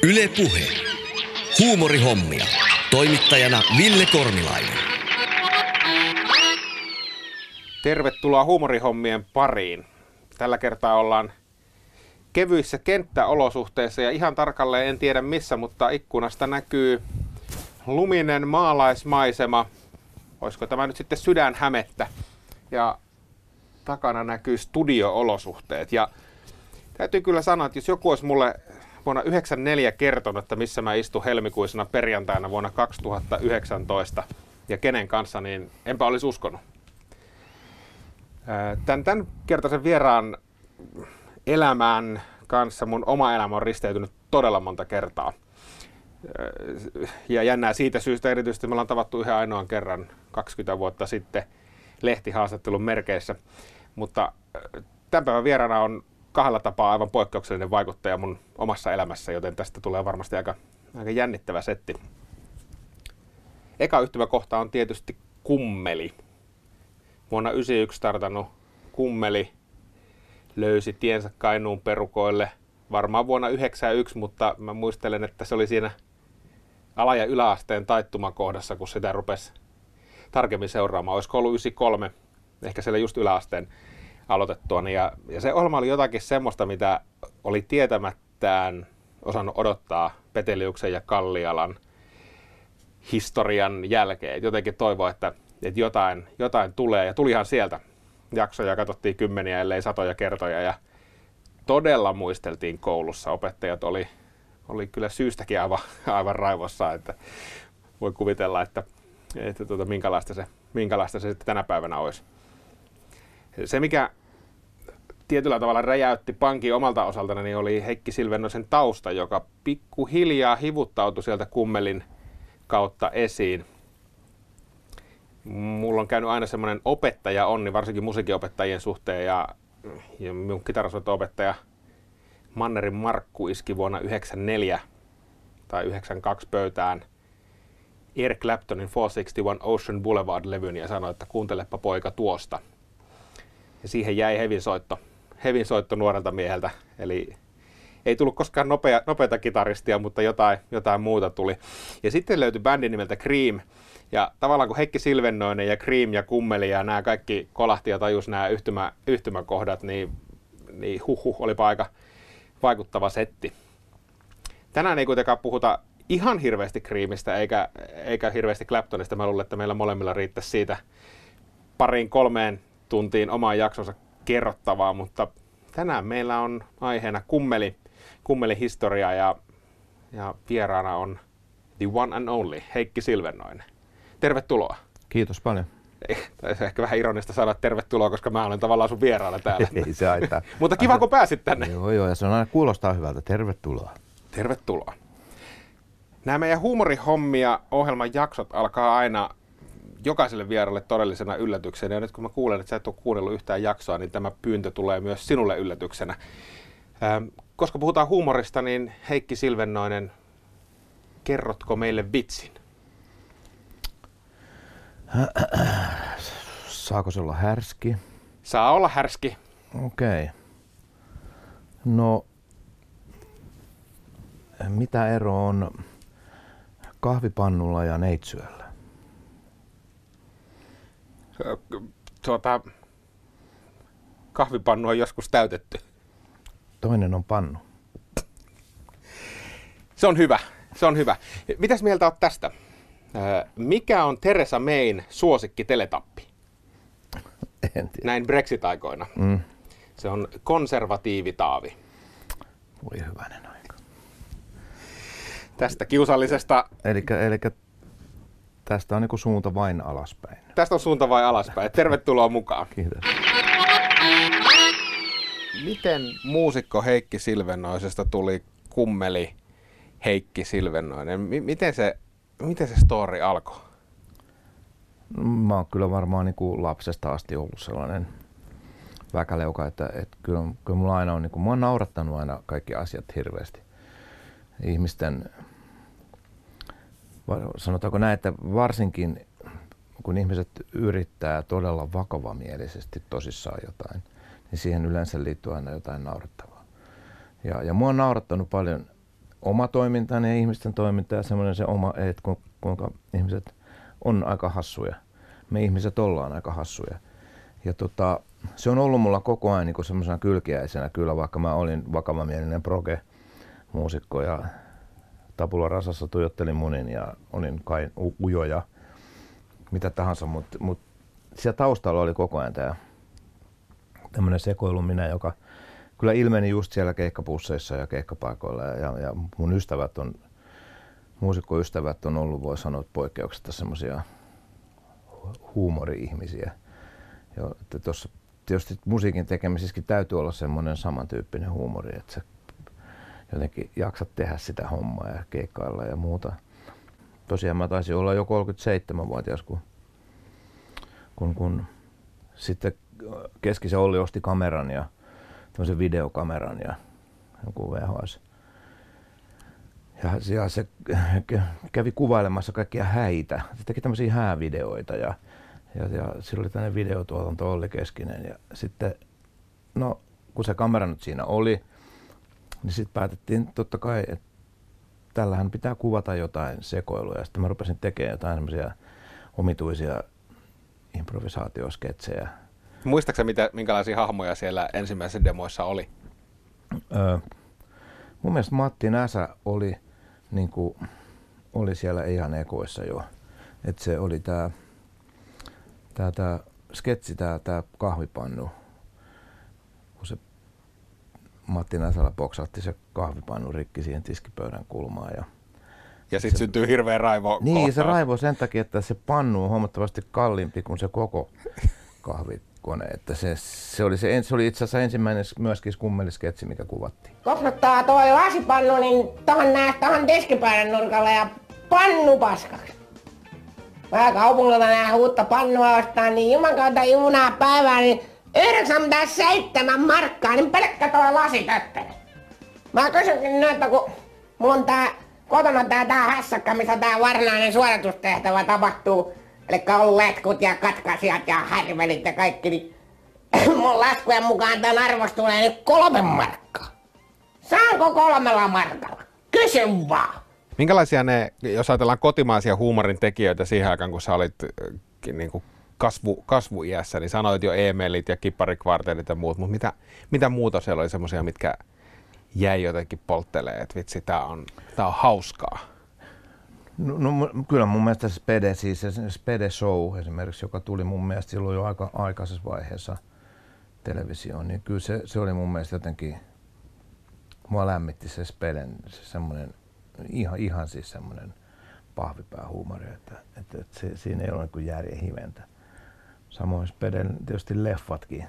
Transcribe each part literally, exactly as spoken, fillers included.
Yle Puhe. Huumorihommia. Toimittajana Ville Kornilainen. Tervetuloa huumorihommien pariin. Tällä kertaa ollaan kevyissä kenttäolosuhteissa ja ihan tarkalleen en tiedä missä, mutta ikkunasta näkyy luminen maalaismaisema. Olisiko tämä nyt sitten Sydänhämettä? Ja takana näkyy studio-olosuhteet. Ja täytyy kyllä sanoa, että jos joku olisi mulle vuonna yhdeksänkymmentäneljä kertonut, että missä mä istun helmikuisena perjantaina vuonna kaksituhattayhdeksäntoista ja kenen kanssa, niin enpä olisi uskonut. Tän, tämän kertaisen vieraan elämän kanssa mun oma elämä on risteytynyt todella monta kertaa. Ja jännää siitä syystä erityisesti me ollaan tavattu yhden ainoan kerran kaksikymmentä vuotta sitten lehtihaastattelun merkeissä. Mutta tämän päivän vieraana on kahdella tapaa aivan poikkeuksellinen vaikuttaja mun omassa elämässä, joten tästä tulee varmasti aika, aika jännittävä setti. Eka yhtymäkohta on tietysti Kummeli. Vuonna yhdeksänkymmentäyksi startannut Kummeli löysi tiensä Kainuun perukoille varmaan vuonna yhdeksänkymmentäyksi, mutta mä muistelen, että se oli siinä ala- ja yläasteen taittumakohdassa, kun sitä rupesi tarkemmin seuraamaan. Olisiko ollut yhdeksänkymmentäkolme, ehkä siellä just yläasteen aloitettua. Ja, ja se ohjelma oli jotakin semmoista, mitä oli tietämättään osannut odottaa Peteliuksen ja Kallialan historian jälkeen. Jotenkin toivoa, että, että jotain, jotain tulee. Ja tulihan sieltä. Jaksoja katsottiin kymmeniä, ellei satoja kertoja. Ja todella muisteltiin koulussa. Opettajat oli, oli kyllä syystäkin aivan, aivan raivossa. Että voi kuvitella, että, että tuota, minkälaista, se, minkälaista se sitten tänä päivänä olisi. Se, mikä tietyllä tavalla räjäytti pankin omalta osaltani, niin oli Heikki Silvennoisen tausta, joka pikkuhiljaa hivuttautui sieltä Kummelin kautta esiin. Mulla on käynyt aina semmoinen opettaja onni, varsinkin musiikinopettajien suhteen, ja, ja minun kitarasoitto-opettaja Mannerin Markku iski vuonna yhdeksänkymmentäneljä tai yhdeksänkymmentäkaksi pöytään Eric Claptonin four sixty-one Ocean Boulevard-levyn ja sanoi, että kuuntelepa poika tuosta. Ja siihen jäi hevin soitto, hevin soitto nuorelta mieheltä, eli ei tullut koskaan nopea, nopeata kitaristia, mutta jotain, jotain muuta tuli. Ja sitten löytyi bändi nimeltä Cream, ja tavallaan kun Heikki Silvennoinen ja Cream ja Kummeli ja nämä kaikki kolahti ja tajus nämä yhtymä, yhtymäkohdat, niin, niin huhhuh, olipa aika vaikuttava setti. Tänään ei kuitenkaan puhuta ihan hirveästi Creamistä eikä, eikä hirveästi Claptonista. Mä luulen, että meillä molemmilla riittäisi siitä pariin kolmeen tuntiin omaan jaksonsa kerrottavaa, mutta tänään meillä on aiheena Kummeli, Kummeli historia ja, ja vieraana on the one and only Heikki Silvennoinen. Tervetuloa. Kiitos paljon. Ei, ehkä vähän ironista saada tervetuloa, koska mä olen tavallaan sun vieraana täällä. Ei se haittaa. Mutta kiva, kun pääsit tänne. Joo, joo, ja se on aina kuulostaa hyvältä. Tervetuloa. Tervetuloa. Nämä meidän huumorihommia ohjelman jaksot alkaa aina jokaiselle vieralle todellisena yllätyksenä. Ja nyt kun mä kuulen, että sä et ole kuunnellut yhtään jaksoa, niin tämä pyyntö tulee myös sinulle yllätyksenä. Ähm, koska puhutaan huumorista, niin Heikki Silvennoinen, kerrotko meille vitsin? Saako se olla härski? Saa olla härski. Okei. Okay. No, mitä ero on kahvipannulla ja neitsyöllä? Tuota, kahvipannu on joskus täytetty. Toinen on pannu. Se on hyvä, se on hyvä. Mitäs mieltä olet tästä? Mikä on Theresa Mayn suosikki teletappi? En tiedä. Näin Brexit-aikoina. Mm. Se on konservatiivitaavi. Voi hyvänen aika. Tästä kiusallisesta... Elikkä, elikkä tästä on niinku suunta vain alaspäin. Tästä on suunta vain alaspäin. Tervetuloa mukaan. Kiitos. Miten muusikko Heikki Silvennoisesta tuli Kummeli Heikki Silvennoinen? M- miten, se, miten se story alkoi? Mä oon kyllä varmaan niinku lapsesta asti ollut sellainen väkäleuka, että, että kyllä, kyllä mulla aina on, niinku, mua on naurattanut aina kaikki asiat hirveästi. Ihmisten, sanotaanko näin, että varsinkin kun ihmiset yrittää todella vakavamielisesti tosissaan jotain, niin siihen yleensä liittyy aina jotain naurettavaa. Ja, ja mua on naurattanut paljon oma toiminta ja ihmisten toiminta ja semmoinen se oma, että kuinka ihmiset on aika hassuja. Me ihmiset ollaan aika hassuja. Ja tota, se on ollut mulla koko ajan niin semmoisena kylkiäisenä kyllä, vaikka mä olin vakavamielinen proge-muusikko ja Tapula Rasassa tuijottelin munin ja olin kai ujo ja mitä tahansa, mutta mut siellä taustalla oli koko ajan tämä tämmöinen sekoiluminen, joka kyllä ilmeni just siellä keikkapusseissa ja keikkapaikoilla ja, ja, ja mun ystävät on, muusikkoystävät on ollut, voi sanoa, poikkeuksetta semmoisia huumori-ihmisiä. Ja, että tossa, tietysti musiikin tekemisessäkin täytyy olla semmoinen samantyyppinen huumori, että sä jotenkin jaksat tehdä sitä hommaa ja keikkailla ja muuta. Tosiaan mä taisin olla jo kolmekymmentäseitsemänvuotias, kun, kun, kun sitten Keskisen Olli osti kameran ja tämmöisen videokameran ja joku V H S. Ja se kävi kuvailemassa kaikkia häitä. Se teki tämmöisiä häävideoita ja, ja, ja sillä oli tämmöinen videotuotanto Olli Keskinen. Ja sitten, no kun se kamera nyt siinä oli, niin sitten päätettiin totta kai, että tällähän pitää kuvata jotain sekoilua. Ja sitten mä rupesin tekemään jotain semmoisia omituisia improvisaatiosketsejä. Muistaaksä, mitä, minkälaisia hahmoja siellä ensimmäisissä demoissa oli? Öö, mun mielestä Matti Näsä oli, niin kuin, oli siellä ihan ekoissa jo. Et se oli tää, tää, tää sketsi, tää, tää kahvipannu. Kun se Matti Näsällä poksahti se kahvipannu rikki siihen tiskipöydän kulmaan. Ja, ja sitten syntyy hirveä raivo. Niin, kohtaus. Se raivo sen takia, että se pannu on huomattavasti kalliimpi kuin se koko kahvikone. Että se, se, oli se, se oli itse asiassa ensimmäinen myöskin kummelisketsi, mikä kuvattiin. Kopnottaa toi lasipannu niin tohon nää tohon tiskipöydän nurkalle ja pannu paskaksi. Mä kaupungilta nää uutta pannua ostaa, niin juman kautta junaa päivää, niin yhdeksänkymmentäseitsemän markkaa, niin pelkkä toi lasitöppeli. Mä kysynkin nyt, että kun mulla on tää kotona tää, tää hässäkkä, missä tää varsinainen suoritustehtävä tapahtuu, eli on letkut ja katkaisijat ja härvelit ja kaikki, niin mun laskujen mukaan tän arvos tulee nyt kolme markkaa. Saanko kolmella markalla? Kysyn vaan. Minkälaisia ne, jos ajatellaan kotimaisia huumorin tekijöitä siihen aikaan, kun sä olit äh, niin kuin kasvu, kasvuiässä, niin sanoit jo Emelit ja Kipparikvartelit ja muut, mutta mitä, mitä muuta siellä oli semmoisia, mitkä jäi jotenkin polttelee, että vitsi, tää on, tää on hauskaa? No, no kyllä mun mielestä se Spede, siis se Spede Show esimerkiksi, joka tuli mun mielestä silloin jo aika aikaisessa vaiheessa televisioon, niin kyllä se, se oli mun mielestä jotenkin, mua lämmitti se Speden, se semmoinen, ihan, ihan siis semmoinen pahvipäähuumori, että, että, että se, siinä ei ole niin järjen hiventä. Samoin Speden tietysti leffatkin,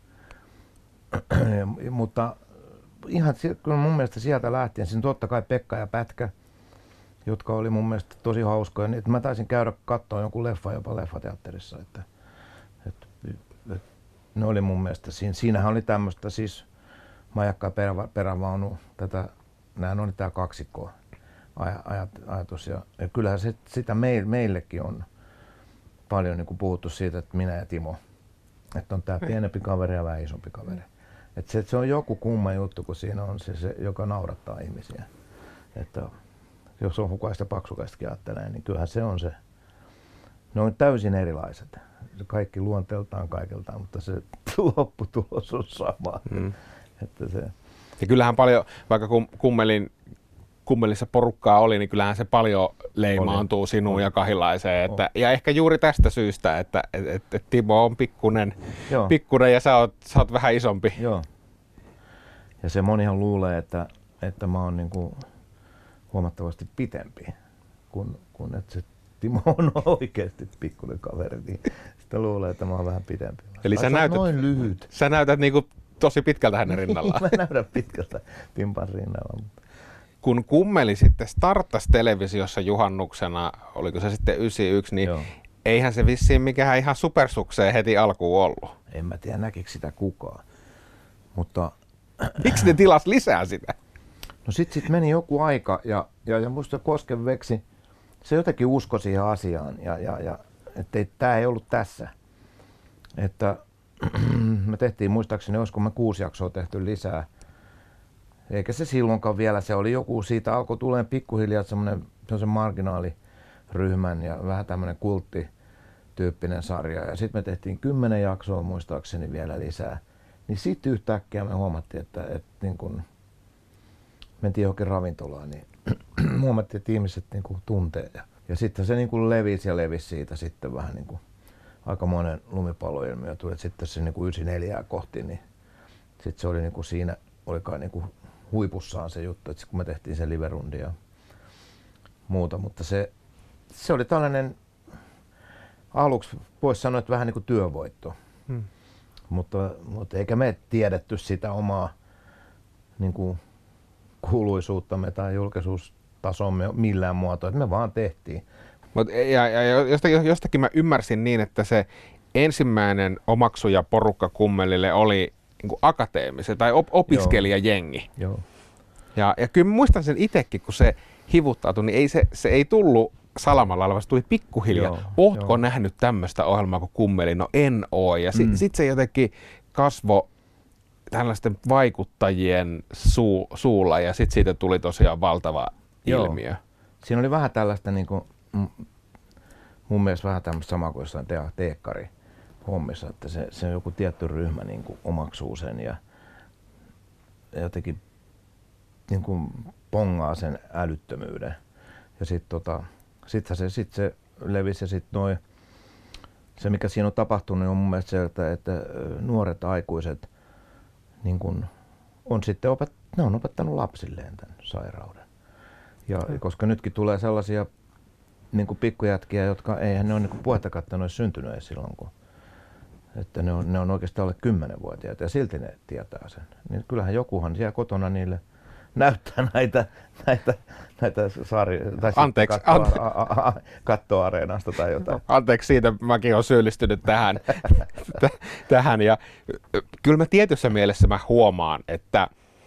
mutta ihan kyllä mun mielestä sieltä lähtien, siinä totta kai Pekka ja Pätkä, jotka oli mun mielestä tosi hauskoja. Niin, mä taisin käydä katsoa jonkun leffa jopa leffateatterissa. Että, että, että ne oli mun mielestä, siinä, siinähän oli tämmöistä siis majakka ja perä, perävaunu, tätä, nämähän oli tää kaksikko aj, ajatus. Ja, ja kyllähän se, sitä meil, meillekin on paljon niin kuin puhuttu siitä, että minä ja Timo, että on tää pienempi kaveri ja vähän isompi kaveri. Että se, se on joku kumma juttu, kun siinä on se, se joka naurattaa ihmisiä. Että, jos on hukaista paksukaistakin ajattelee, niin kyllähän se on se. Ne on täysin erilaiset. Kaikki luonteeltaan kaikiltaan, mutta se lopputulos on sama. Mm. Että se. Ja kyllähän paljon, vaikka kummelin, kummelissa porukkaa oli, niin kyllähän se paljon leimaantuu oli. Sinuun oli. Ja Kahilaiseen. Että, ja ehkä juuri tästä syystä, että et, et, et Timo on pikkunen, pikkunen ja sä oot, sä oot vähän isompi. Joo. Ja se monihan luulee, että, että mä oon niinku huomattavasti pitempi, kun, kun että se Timo on oikeasti pikkuinen kaveri, niin sitä luulee, että mä oon vähän pitempi. Eli sä näytät, noin lyhyt. Sä näytät niinku tosi pitkältä hänen rinnallaan. Mä näytän pitkältä Timpan rinnalla. Mutta. Kun Kummeli sitten starttasi televisiossa juhannuksena, oliko se sitten yhdeksänkymmentäyksi, niin joo. Eihän se vissiin mikään ihan supersukseen heti alkuun ollut. En mä tiedä, näkikö sitä kukaan. Mutta miksi ne tilas lisää sitä? No sit, sit meni joku aika ja, ja, ja musta Koskenveksi, se jotenkin uskoi siihen asiaan ja, ja, ja että tämä ei ollut tässä. Että me tehtiin muistaakseni, olisiko me kuusi jaksoa tehty lisää. Eikä se silloinkaan vielä, se oli joku, siitä alkoi tulemaan pikkuhiljaa semmoinen marginaaliryhmän ja vähän tämmöinen kulttityyppinen sarja. Ja sitten me tehtiin kymmenen jaksoa muistaakseni vielä lisää. Niin sitten yhtäkkiä me huomattiin, että, että niin kun mentiin johonkin ravintolaan, niin huomattiin, että ihmiset niin kun tuntee. Ja, ja sitten se niin kun levisi ja levisi siitä sitten vähän niin kuin aika monen lumipalloilmiö tuli. Sitten se niin kuin yhdeksänkymmentäneljä kohti, niin sitten se oli niin kuin siinä olikaan niin kuin huipussaan se juttu, että kun me tehtiin se live-rundi ja muuta, mutta se, se oli tällainen aluksi voisi sanoa, että vähän niin kuin työvoitto, hmm. mutta, mutta eikä me tiedetty sitä omaa niin kuin kuuluisuuttamme tai julkisuustasomme millään muotoa, että me vaan tehtiin. Mut, ja, ja jostakin, jostakin mä ymmärsin niin, että se ensimmäinen omaksuja porukka Kummelille oli niin akateemisen tai op- opiskelijajengi. Joo. Ja, ja kyllä muistan sen itsekin, kun se hivuttautui, niin ei se, se ei tullut salamalla, vaan se tuli pikkuhiljaa. Joo, Ootko joo. nähnyt tämmöistä ohjelmaa kuin Kummeli? No en oo. Ja sitten Mm. sit se jotenkin kasvoi tällaisten vaikuttajien suu, suulla ja sitten siitä tuli tosiaan valtava Joo. ilmiö. Siinä oli vähän tällaista, niin kuin, mun mielestä vähän tämmöistä samaa kuin jossain te- teekkari hommissa, että se, se joku tietty ryhmä niin kuin omaksuu sen ja jotenkin niin kuin pongaa sen älyttömyyden. Ja sitten tota, sit se, sit se levisi ja sitten noi, se mikä siinä on tapahtunut on mun mielestä se, että, että nuoret aikuiset niin kuin on sitten opet, ne on opettanut lapsilleen tämän sairauden. Ja koska nytkin tulee sellaisia niin kuin pikkujätkiä, jotka eihän ne ole niin puhetta kattanut syntynyt edes silloin, kun että ne on, ne on oikeastaan alle kymmenvuotiaita ja silti ne tietää sen. Niin kyllähän jokuhan siellä kotona niille näyttää näitä, näitä, näitä sarjoja, tai Anteeksi, kattoa, ante- a, a, a, kattoareenasta tai jotain. Anteeksi siitä, mäkin olen syyllistynyt tähän. t- tähän ja kyllä mä tietyssä mielessä mä huomaan, että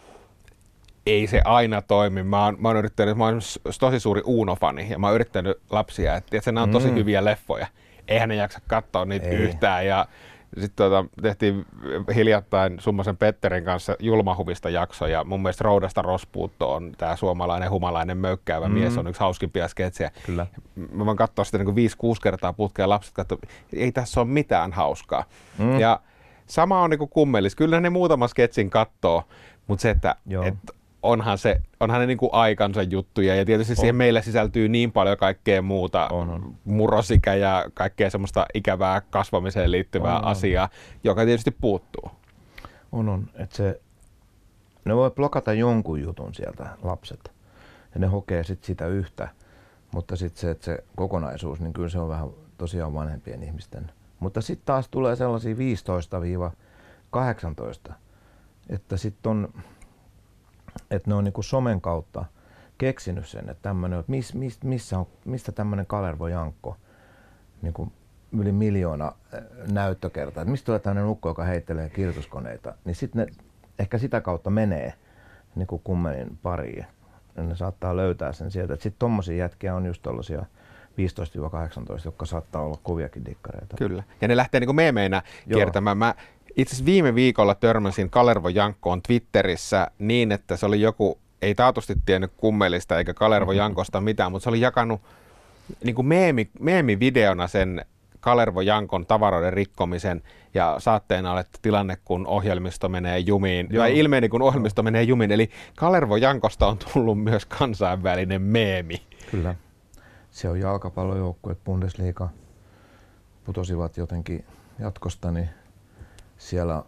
ei se aina toimi. Mä oon, mä oon yrittänyt, mä oon tosi suuri Uno-fani ja mä oon yrittänyt lapsia, että, että nämä on tosi Mm. hyviä leffoja. Eihän ne jaksa katsoa niitä Ei. yhtään. Ja sitten tuota, tehtiin hiljattain Summasen Petterin kanssa Julmahuvista jakso ja mun mielestä Roudasta Rospuutto on tää suomalainen humalainen möykkäävä Mm. mies, on yksi hauskimpia sketsejä. Kyllä. Mä voin katsoa sitä niin viisi kuusi kertaa putkea ja lapset katsoo, ei tässä ole mitään hauskaa. Mm. Ja sama on niin kuin Kummelis. Kyllä ne muutaman sketsin kattoo, mutta se, että et onhan, se, onhan ne niin kuin aikansa juttuja ja tietysti on. Siihen meille sisältyy niin paljon kaikkea muuta, On, on. murrosikä ja kaikkea semmoista ikävää kasvamiseen liittyvää On, on. asiaa, joka tietysti puuttuu. On, on. Että se, ne voi blokata jonkun jutun sieltä lapset ja ne hokee sit sitä yhtä, mutta sitten se, että se kokonaisuus, niin kyllä se on vähän tosiaan vanhempien ihmisten. Mutta sitten taas tulee sellaisia viisitoista kahdeksantoista, että sitten on, että ne on niinku somen kautta keksinyt sen, että tämmönen, että mis, mis, missä on, mistä tämmöinen Kalervo Jankko, niinku yli miljoona näyttökertaa, että mistä tulee tämmöinen ukko, joka heittelee kirjoituskoneita, niin sitten ne ehkä sitä kautta menee niinku Kummelin pariin. Ja ne saattaa löytää sen sieltä. Sitten tommosia jätkiä on just tollasia viisitoista kahdeksantoista, jotka saattaa olla koviakin dikkareita. Kyllä. Ja ne lähtee niin kuin meemeinä Joo. kiertämään. Mä itse asiassa viime viikolla törmäsin Kalervo Jankkoon Twitterissä niin, että se oli joku, ei taatusti tiennyt Kummelista eikä Kalervo Jankosta mitään, mutta se oli jakanut niin kuin meemi, meemivideona sen Kalervo Jankon tavaroiden rikkomisen ja saatteena oli tilanne, kun ohjelmisto menee jumiin. Joo. Tai ilmeeni, kun ohjelmisto menee jumiin. Eli Kalervo Jankosta on tullut myös kansainvälinen meemi. Kyllä. Se on jalkapallojoukkueet, Bundesliga putosivat jotenkin jatkosta, niin siellä,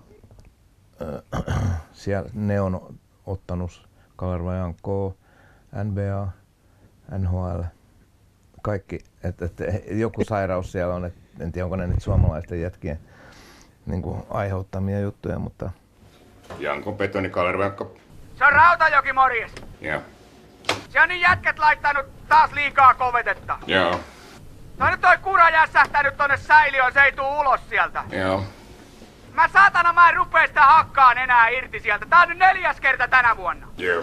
äh, siellä ne on ottanut Kalervo Jankkoa, N B A, N H L, kaikki, että et, joku sairaus siellä on, et, en tiedä onko ne nyt suomalaisten jätkien niin kuin aiheuttamia juttuja, mutta Janko Betoni, Kalervo Jankko. Se on Rautajoki, morjes! Joo. Se on niin jätket laittanut taas liikaa kovetetta. Joo. No nyt toi kura jässähtänyt tonne säiliöön, se ei tuu ulos sieltä. Joo. Mä saatana mä en rupee sitä hakkaan enää irti sieltä. Tää on nyt neljäs kerta tänä vuonna. Joo.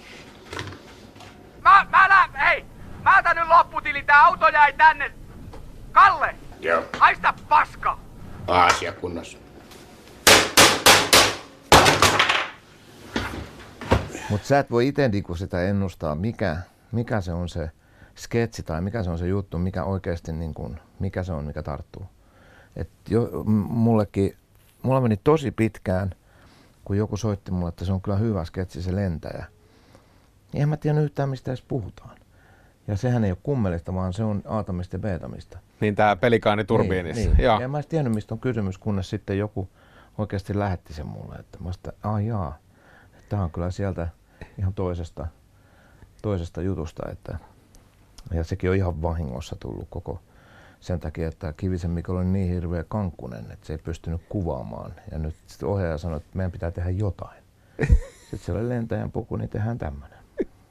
Mä, mä lä... Hei! Mä otan nyt lopputili, tää auto jäi tänne. Kalle! Joo. Haista paska! Asia kunnossa. Mutta sä et voi itse niinku sitä ennustaa, mikä, mikä se on se sketsi tai mikä se on se juttu, mikä oikeasti niinku, mikä se on, mikä tarttuu. Et jo, mullekin, mulla meni tosi pitkään, kun joku soitti mulle, että se on kyllä hyvä sketsi, se lentäjä. Niin en mä tiedä yhtään, mistä edes puhutaan. Ja sehän ei ole kummelista, vaan se on aatamista ja beetamista. Niin tää pelikaani turbiinissa. Niin, niin. Joo. Ja en mä edes tiennyt, mistä on kysymys, kunnes sitten joku oikeasti lähetti sen mulle. Että mä sitä, ah jaa, tää on kyllä sieltä ihan toisesta, toisesta jutusta. Että, ja sekin on ihan vahingossa tullut koko sen takia, että Kivisen Mikko oli niin hirveä kankkunen, että se ei pystynyt kuvaamaan. Ja nyt sitten ohjaaja sanoi, että meidän pitää tehdä jotain. Sitten siellä oli lentäjän puku, niin tehdään tämmönen.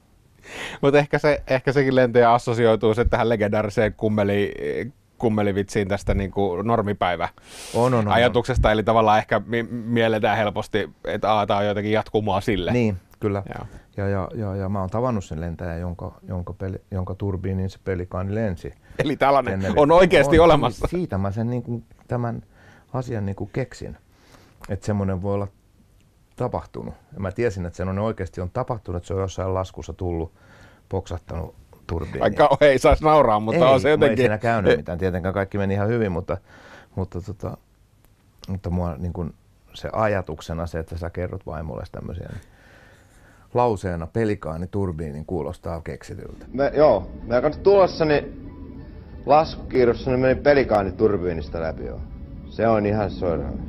Mutta ehkä, se, ehkä sekin lentäjä assosioituu sitten tähän legendaariseen kummeli, kummelivitsiin tästä niin kuin normipäivä on, on, on, ajatuksesta. On. Eli tavallaan ehkä mi- mielletään helposti, että aah, tämä on jotenkin jatkumoa sille. Niin, kyllä. Joo. Ja, ja, ja, ja mä oon tavannut sen lentäjän, jonka, jonka, peli, jonka turbiinin se pelikaani lensi. Eli tällainen Teneri. on oikeasti on, olemassa. Siitä mä sen, niin kuin, tämän asian niin kuin keksin, että semmoinen voi olla tapahtunut. Ja mä tiesin, että semmoinen oikeasti on tapahtunut, että se on jossain laskussa tullut, poksahtanut turbiiniin. Vaikka ei saisi nauraa, mutta ei, on se jotenkin... Ei siinä käynyt mitään. Tietenkään kaikki meni ihan hyvin, mutta, mutta, tota, mutta mua niin kuin se ajatuksena se, että sä kerrot vaimolle tämmöisiä, niin lauseena pelikaani turbiinin kuulostaa keksityltä. Me, joo, mä kanssa tulossani laskukiirossa niin meni pelikaani turbiinista läpi joo. Se on ihan soiraan.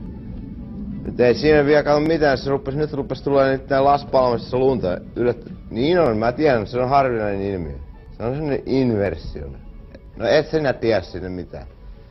Nyt ei siinä vielä kato mitään, se rupesi, nyt rupesi tulee niitä laspalmassa lunta yllättä. Niin on, mä tiedän, se on harvinainen ilmiö. Se on sellainen inversio. No et sinä tiedä sinne mitään.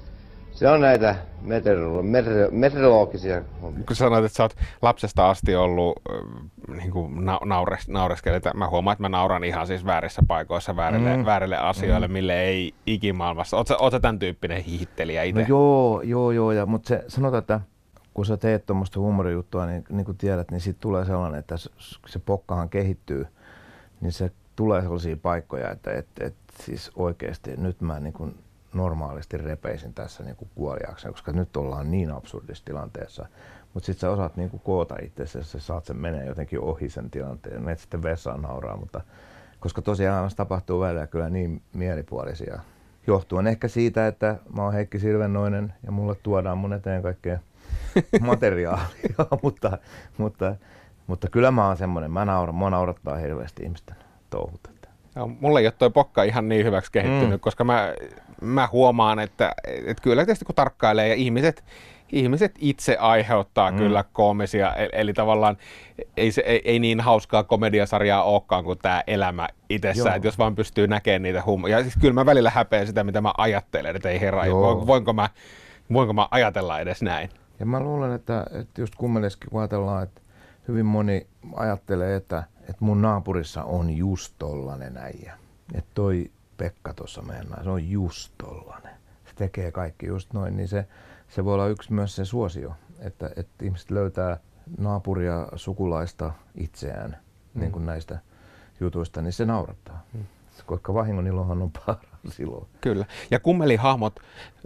Se on näitä meteorolo- meteor- meteorologisia hommia. Kun sanoit, että sä oot lapsesta asti ollut äh, niin kuin na- naures, naureskeli, mä huomaan, että mä nauran ihan siis väärissä paikoissa väärille, mm. väärille asioille, mm. mille ei ikimaailmassa. Oot sä, oot sä tämän tyyppinen hiihittelijä itse? No joo, joo, joo. Ja, mutta se, sanotaan, että kun sä teet tuommoista huumorijuttua, niin, niin kuin tiedät, niin siitä tulee sellainen, että se, se pokkahan kehittyy, niin se tulee sellaisia paikkoja, että et, et, siis oikeasti nyt mä niin kuin normaalisti repeisin tässä niin kuin kuoliaakseni, koska nyt ollaan niin absurdissa tilanteessa. Mutta sitten sä osaat niin kuin koota itsesi, sä saat sen menee jotenkin ohi sen tilanteen, menet sitten vessaan nauraa, mutta koska tosiaan tapahtuu välillä kyllä niin mielipuolisia. Johtuen ehkä siitä, että mä oon Heikki Silvennoinen ja mulle tuodaan mun eteen kaikkea materiaalia, mutta, mutta, mutta kyllä mä oon semmoinen, mä nauran, mua naurattaa hirveästi ihmisten touhut. No, mulle ei ole toi pokka ihan niin hyväksi kehittynyt, mm. koska mä, mä huomaan, että, että kyllä tietysti kun tarkkailee ja ihmiset, ihmiset itse aiheuttaa mm. kyllä koomisia, eli, eli tavallaan ei, se, ei, ei niin hauskaa komediasarjaa olekaan kuin tämä elämä itsessään, että jos vaan pystyy näkemään niitä huumoja. Ja siis kyllä mä välillä häpeän sitä, mitä mä ajattelen, että ei herra, voinko mä, voinko mä ajatella edes näin. Ja mä luulen, että, että just kummeleskin kun ajatellaan, että hyvin moni ajattelee, että, että mun naapurissa on just tollanen äijä. Että toi Pekka tuossa mennään, se on just tollanen. Se tekee kaikki just noin, niin se, se voi olla yksi myös se suosio, että, että ihmiset löytää naapuria, sukulaista itseään mm. niin kuin näistä jutuista, niin se naurattaa. Mm. Koska vahingon ilohan on paras silloin. Kyllä. Ja kummelihahmot,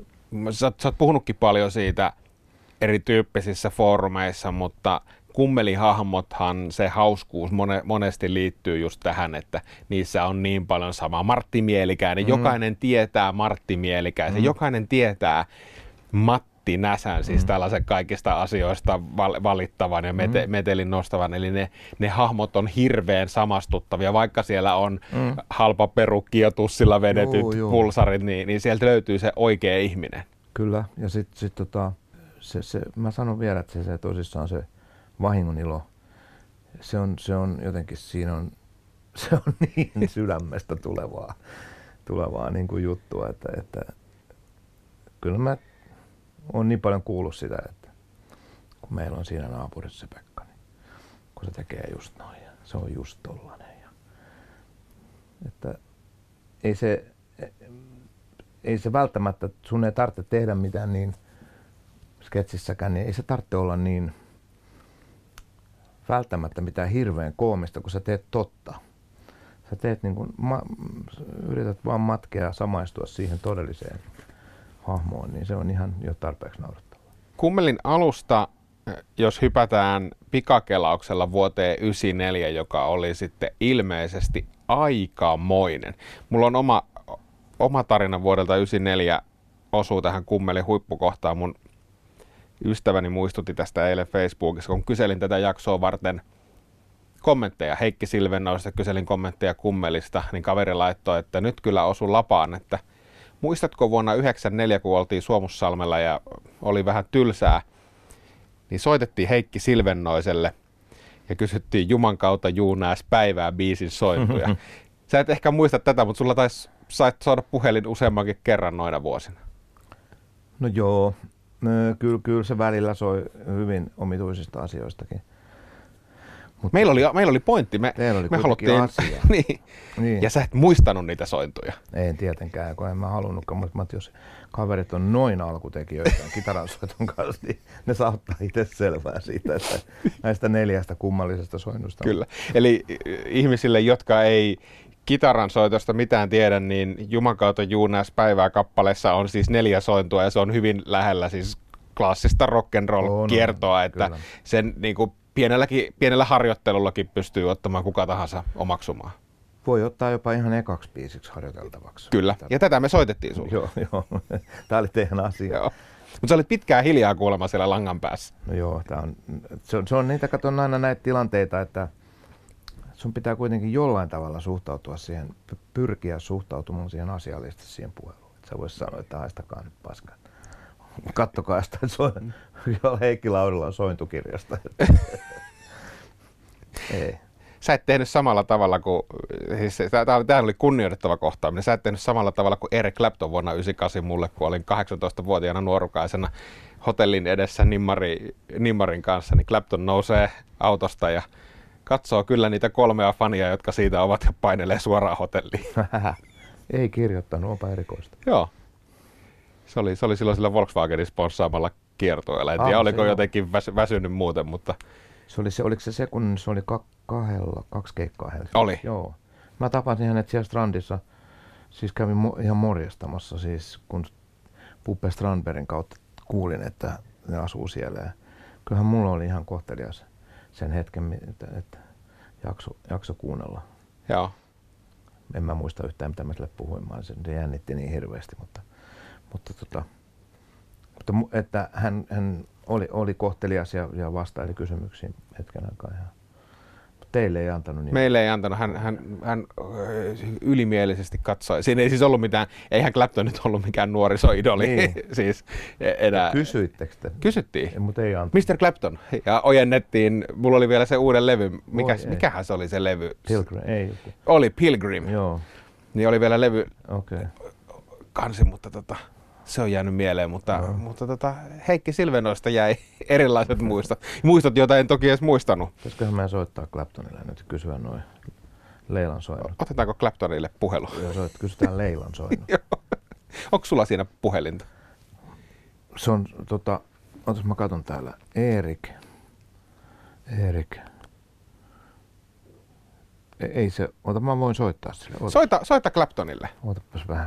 sä, sä oot puhunutkin paljon siitä erityyppisissä foorumeissa, mutta kummelihahmothan se hauskuus mone, monesti liittyy just tähän, että niissä on niin paljon samaa. Martti Mielikäinen, mm. jokainen tietää Martti Mielikäisen, mm. jokainen tietää Matti Näsän, siis mm. tällaisen kaikista asioista val, valittavan ja mete, mm. metelin nostavan. Eli ne, ne hahmot on hirveän samastuttavia, vaikka siellä on mm. halpa perukki ja tussilla vedetyt joo, joo. pulsarit, niin, niin sieltä löytyy se oikea ihminen. Kyllä, ja sitten sit, tota, se, se, mä sanon vielä, että se, se tosissaan se vahingon ilo, se on, se on jotenkin, siinä on, se on niin sydämestä tulevaa, tulevaa niin kuin juttua, että, että kyllä mä oon niin paljon kuullut sitä, että kun meillä on siinä naapurissa se Pekka, niin kun se tekee just noin ja se on just tollanen. Ja, että ei se, ei se välttämättä, sun ei tarvitse tehdä mitään niin sketsissäkään, niin ei se tarvitse olla niin välttämättä mitään hirveän koomista, kun sä teet totta. Sä teet niin kuin, ma, yrität vaan matkea ja samaistua siihen todelliseen hahmoon, niin se on ihan jo tarpeeksi naurattavaa. Kummelin alusta jos hypätään pikakelauksella vuoteen yhdeksänkymmentäneljä, joka oli sitten ilmeisesti aikamoinen. Mulla on oma, oma tarina vuodelta yhdeksänkymmentäneljä, osuu tähän kummelin huippukohtaan. Mun ystäväni muistutti tästä eilen Facebookissa, kun kyselin tätä jaksoa varten kommentteja Heikki Silvennoista, kyselin kommentteja kummelista, niin kaveri laittoi, että nyt kyllä osu lapaan, että muistatko vuonna yhdeksänkymmentäneljä, kun oltiin Suomussalmella ja oli vähän tylsää, niin soitettiin Heikki Silvennoiselle ja kysyttiin Juman kautta juunääs päivää biisin sointuja. Sä et ehkä muista tätä, mutta sulla taisi sait saada puhelin useammankin kerran noina vuosina. No joo, kyllä, kyllä se välillä soi hyvin omituisista asioistakin. Mutta meillä, oli, meillä oli pointti, me, oli me haluttiin, niin. niin. Ja sä et muistanut niitä sointuja. En tietenkään, kun en mä halunnutkaan, mutta jos kaverit on noin alkutekijöitä kitaransoiton kanssa, niin ne saa ottaa itse selvää siitä, että näistä neljästä kummallisesta soinnusta. Kyllä, eli ihmisille, jotka ei kitaransoitosta mitään tiedä, niin Juman kautta juunääs päivää kappaleessa on siis neljä sointua ja se on hyvin lähellä siis klassista rock'n'roll-kiertoa, että kyllä. Sen niin kuin Pienelläkin, pienellä harjoittelullakin pystyy ottamaan kuka tahansa omaksumaan. Voi ottaa jopa ihan ekaksi biisiksi harjoiteltavaksi. Kyllä, ja tätä me soitettiin sulle. Joo, joo. Tämä oli teidän asia. Mutta sä olit pitkään hiljaa kuulemma siellä langan päässä. No joo, tää on, se, on, se on niitä, katon aina näitä tilanteita, että sun pitää kuitenkin jollain tavalla suhtautua siihen, pyrkiä suhtautumaan siihen asiallisesti siihen puheluun. Et sä vois sanoa, että haistakaa nyt paskaa. Kattokaa jostain soin, Heikki Laurilan sointukirjasta. Ei. Sä et tehnyt samalla tavalla kuin, siis tämä oli, oli kunnioitettava kohtaaminen, sä et tehnyt samalla tavalla kuin Eric Clapton vuonna yhdeksänkymmentäkahdeksan mulle, kun olin kahdeksantoistavuotiaana nuorukaisena hotellin edessä Nimmari, Nimmarin kanssa, niin Clapton nousee autosta ja katsoo kyllä niitä kolmea fania, jotka siitä ovat ja painelee suoraan hotelliin. Ei kirjoittanut, onpa erikoista. Joo. Se oli, se oli silloin sillä Volkswagenin sponssaamalla kiertueella. En tiedä, ah, oliko jotenkin väsy, väsynyt muuten, mutta... Se oli se, oliko se se, kun se oli ka- kahdella, kaksi keikkaa Helsingissä? Oli. Joo. Mä tapasin hänet siellä Strandissa, siis kävin mo- ihan morjastamassa, siis kun Puppe Strandbergin kautta kuulin, että ne asuu siellä. Ja kyllähän mulla oli ihan kohtelias sen hetken, että, että jakso, jakso kuunnella. Joo. En mä muista yhtään, mitä mä sille puhuin, mä se jännitti niin hirveästi, mutta... Mutta, tota, mutta että hän, hän oli, oli kohtelias ja, ja vastaili kysymyksiin hetken aikaa. Ja, mutta teille ei antanut niin. Meille ei antanut. Hän, hän, hän ylimielisesti katsoi. Siinä ei siis ollut mitään, eihän Clapton nyt ollut mikään nuorisoidoli. Niin. siis enää. Kysyittekö te? Kysyttiin. Ei, mutta ei antanut. mister Clapton. Ja ojennettiin, mulla oli vielä se uuden levy. Mikä, Oi, mikähän se oli se levy? Pilgrim, ei joku. Oli Pilgrim. Joo. Niin oli vielä levy. Okei. Okay. Kansi, mutta tota, se on jäänyt mieleen, mutta, no. mutta tota, Heikki Silvennoista jäi erilaiset muistot. Muistot, joita en toki edes muistanut. Pitäisiköhän mä soittaa Claptonille nyt kysyä noin Leilan soinnut. Otetaanko Claptonille puhelu? Joo, soit, kysytään Leilan soinnut. Onko sulla siinä puhelinta? Se on, tota, otas mä katon täällä. Erik. Erik. Ei, ei se, ota mä voin soittaa sille. Ota. Soita, soita Claptonille. Otapas vähän.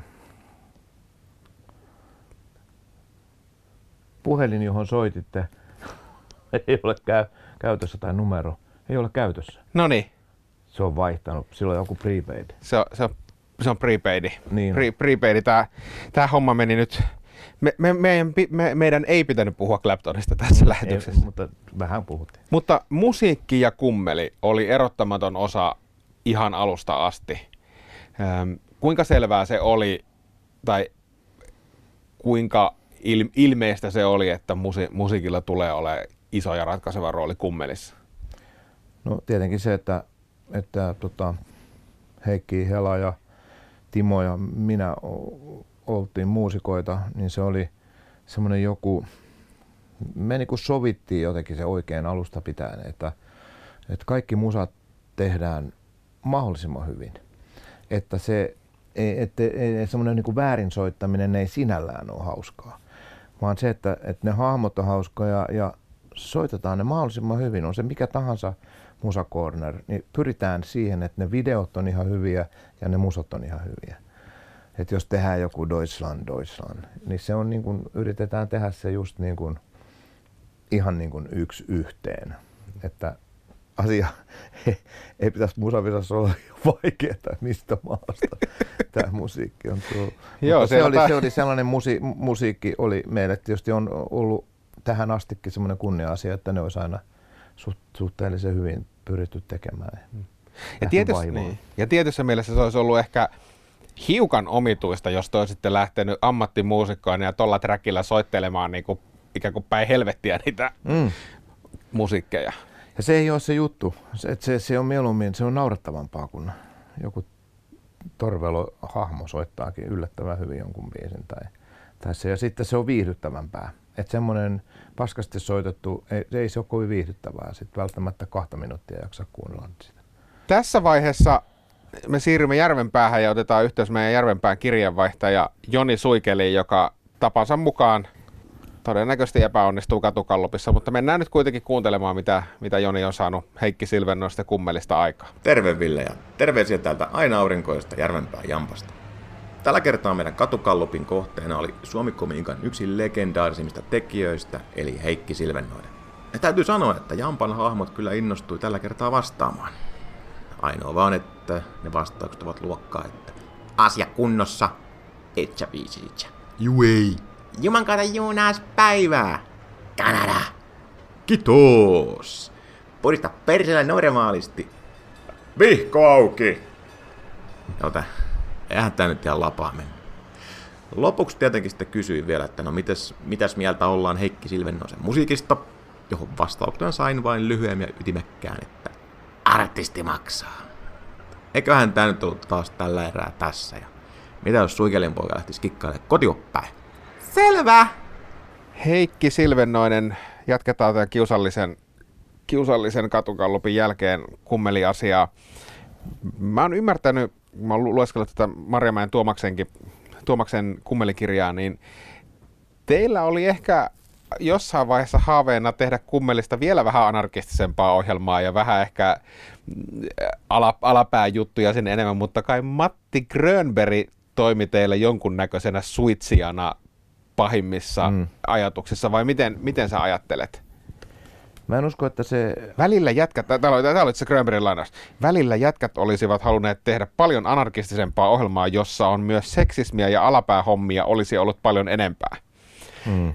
Puhelin, johon soititte, ei ole käy, käytössä tai numero, ei ole käytössä. No niin. Se on vaihtanut, sillä on joku prepaid. Se on, se on, se on prepaidi. Niin. Pre, prepaidi. Tää, tää homma meni nyt, me, me, meidän, me, meidän ei pitänyt puhua Claptonista tässä lähetyksessä. Ei, mutta vähän puhuttiin. Mutta musiikki ja kummeli oli erottamaton osa ihan alusta asti. Ähm, kuinka selvää se oli, tai kuinka il, ilmeistä se oli, että musi, musiikilla tulee olemaan iso ja ratkaiseva rooli kummelissa? No tietenkin se, että, että tota, Heikki, Hela ja Timo ja minä oltiin muusikoita, niin se oli semmoinen joku, me niin kuin sovittiin jotenkin se oikein alusta pitäen, että, että kaikki musat tehdään mahdollisimman hyvin. Että se että semmoinen niin kuin väärin soittaminen ei sinällään ole hauskaa, vaan se, että, että ne hahmot on hauskoja ja, ja soitetaan ne mahdollisimman hyvin. On se mikä tahansa musacorner, niin pyritään siihen, että ne videot on ihan hyviä ja ne musat on ihan hyviä. Että jos tehdään joku Deutschland, Deutschland, niin se on niin kuin, yritetään tehdä se just niin kuin ihan niin kuin yksi yhteen. Että asia ei, ei pitäisi musavisassa olla vaikeaa, mistä maasta tämä musiikki on tullut. Joo, se, oli, se oli sellainen musi, musiikki, oli meille tietysti on ollut tähän astikin semmoinen kunnia-asia, että ne olisi aina suht, suhteellisen hyvin pyritty tekemään. Ja, tietysti, niin. ja tietyssä mielessä se olisi ollut ehkä hiukan omituista, jos te olisitte lähtenyt ammattimuusikkoina ja tuolla trackillä soittelemaan niin kuin, ikään kuin päin helvettiä niitä mm. musiikkeja. Ja se ei ole se juttu. Se, se, se on mieluummin, se on naurettavampaa, kun joku Torvelo-hahmo soittaakin yllättävän hyvin jonkun biisin. Tai, tai se, ja sitten se on viihdyttävämpää. Että semmoinen paskasti soitettu, ei, ei se ole kovin viihdyttävää. Sitten välttämättä kahta minuuttia jaksaa kuunnella sitä. Tässä vaiheessa me siirrymme Järvenpäähän ja otetaan yhteys meidän Järvenpään kirjeenvaihtaja Joni Suikeliin, joka tapansa mukaan todennäköisesti epäonnistuu katukallopissa, mutta mennään nyt kuitenkin kuuntelemaan, mitä, mitä Joni on saanut Heikki Silvennoista kummelista aikaa. Terve Ville ja terveisiä täältä aina aurinkoista Järvenpään Jampasta. Tällä kertaa meidän katukallopin kohteena oli Suomi-komiikan yksi legendaarisimmista tekijöistä, eli Heikki Silvennoinen. Ja täytyy sanoa, että Jampan hahmot kyllä innostui tällä kertaa vastaamaan. Ainoa vaan, että ne vastaukset ovat luokkaa, että asia kunnossa, et sä viisitsä. Juu ei. Juman kautta juunaas päivää. Kanada. Kiitos. Purista persellä normaalisti. Vihko auki. Ota, eihän tää nyt ihan lapaa mennä. Lopuksi tietenkin sitten kysyin vielä, että no mitäs, mitäs mieltä ollaan Heikki Silvennoisen musiikista, johon vastauksena sain vain lyhyen ja ytimekkään, että artisti maksaa. Eiköhän tää nyt ollut taas tällä erää tässä. Ja mitä jos Suikelin poika lähtisi kikkailemaan kotioppäin? Selvä! Heikki Silvennoinen, jatketaan tämän kiusallisen, kiusallisen katukallopin jälkeen kummeliasiaa. Mä oon ymmärtänyt, mä oon lueskellut tätä Marjamäen Tuomaksenkin, Tuomaksen kummelikirjaa, niin teillä oli ehkä jossain vaiheessa haaveena tehdä kummelista vielä vähän anarkistisempaa ohjelmaa ja vähän ehkä ala, alapääjuttuja sen enemmän, mutta kai Matti Grönberg toimi teille jonkunnäköisenä suitsijana pahimmissa mm. ajatuksissa, vai miten, miten sä ajattelet? Mä en usko, että se... Välillä jätkät, täällä oli, täällä oli se Grönbergin lainaus, välillä jätkät olisivat halunneet tehdä paljon anarkistisempaa ohjelmaa, jossa on myös seksismiä ja alapäähommia olisi ollut paljon enempää. Mm.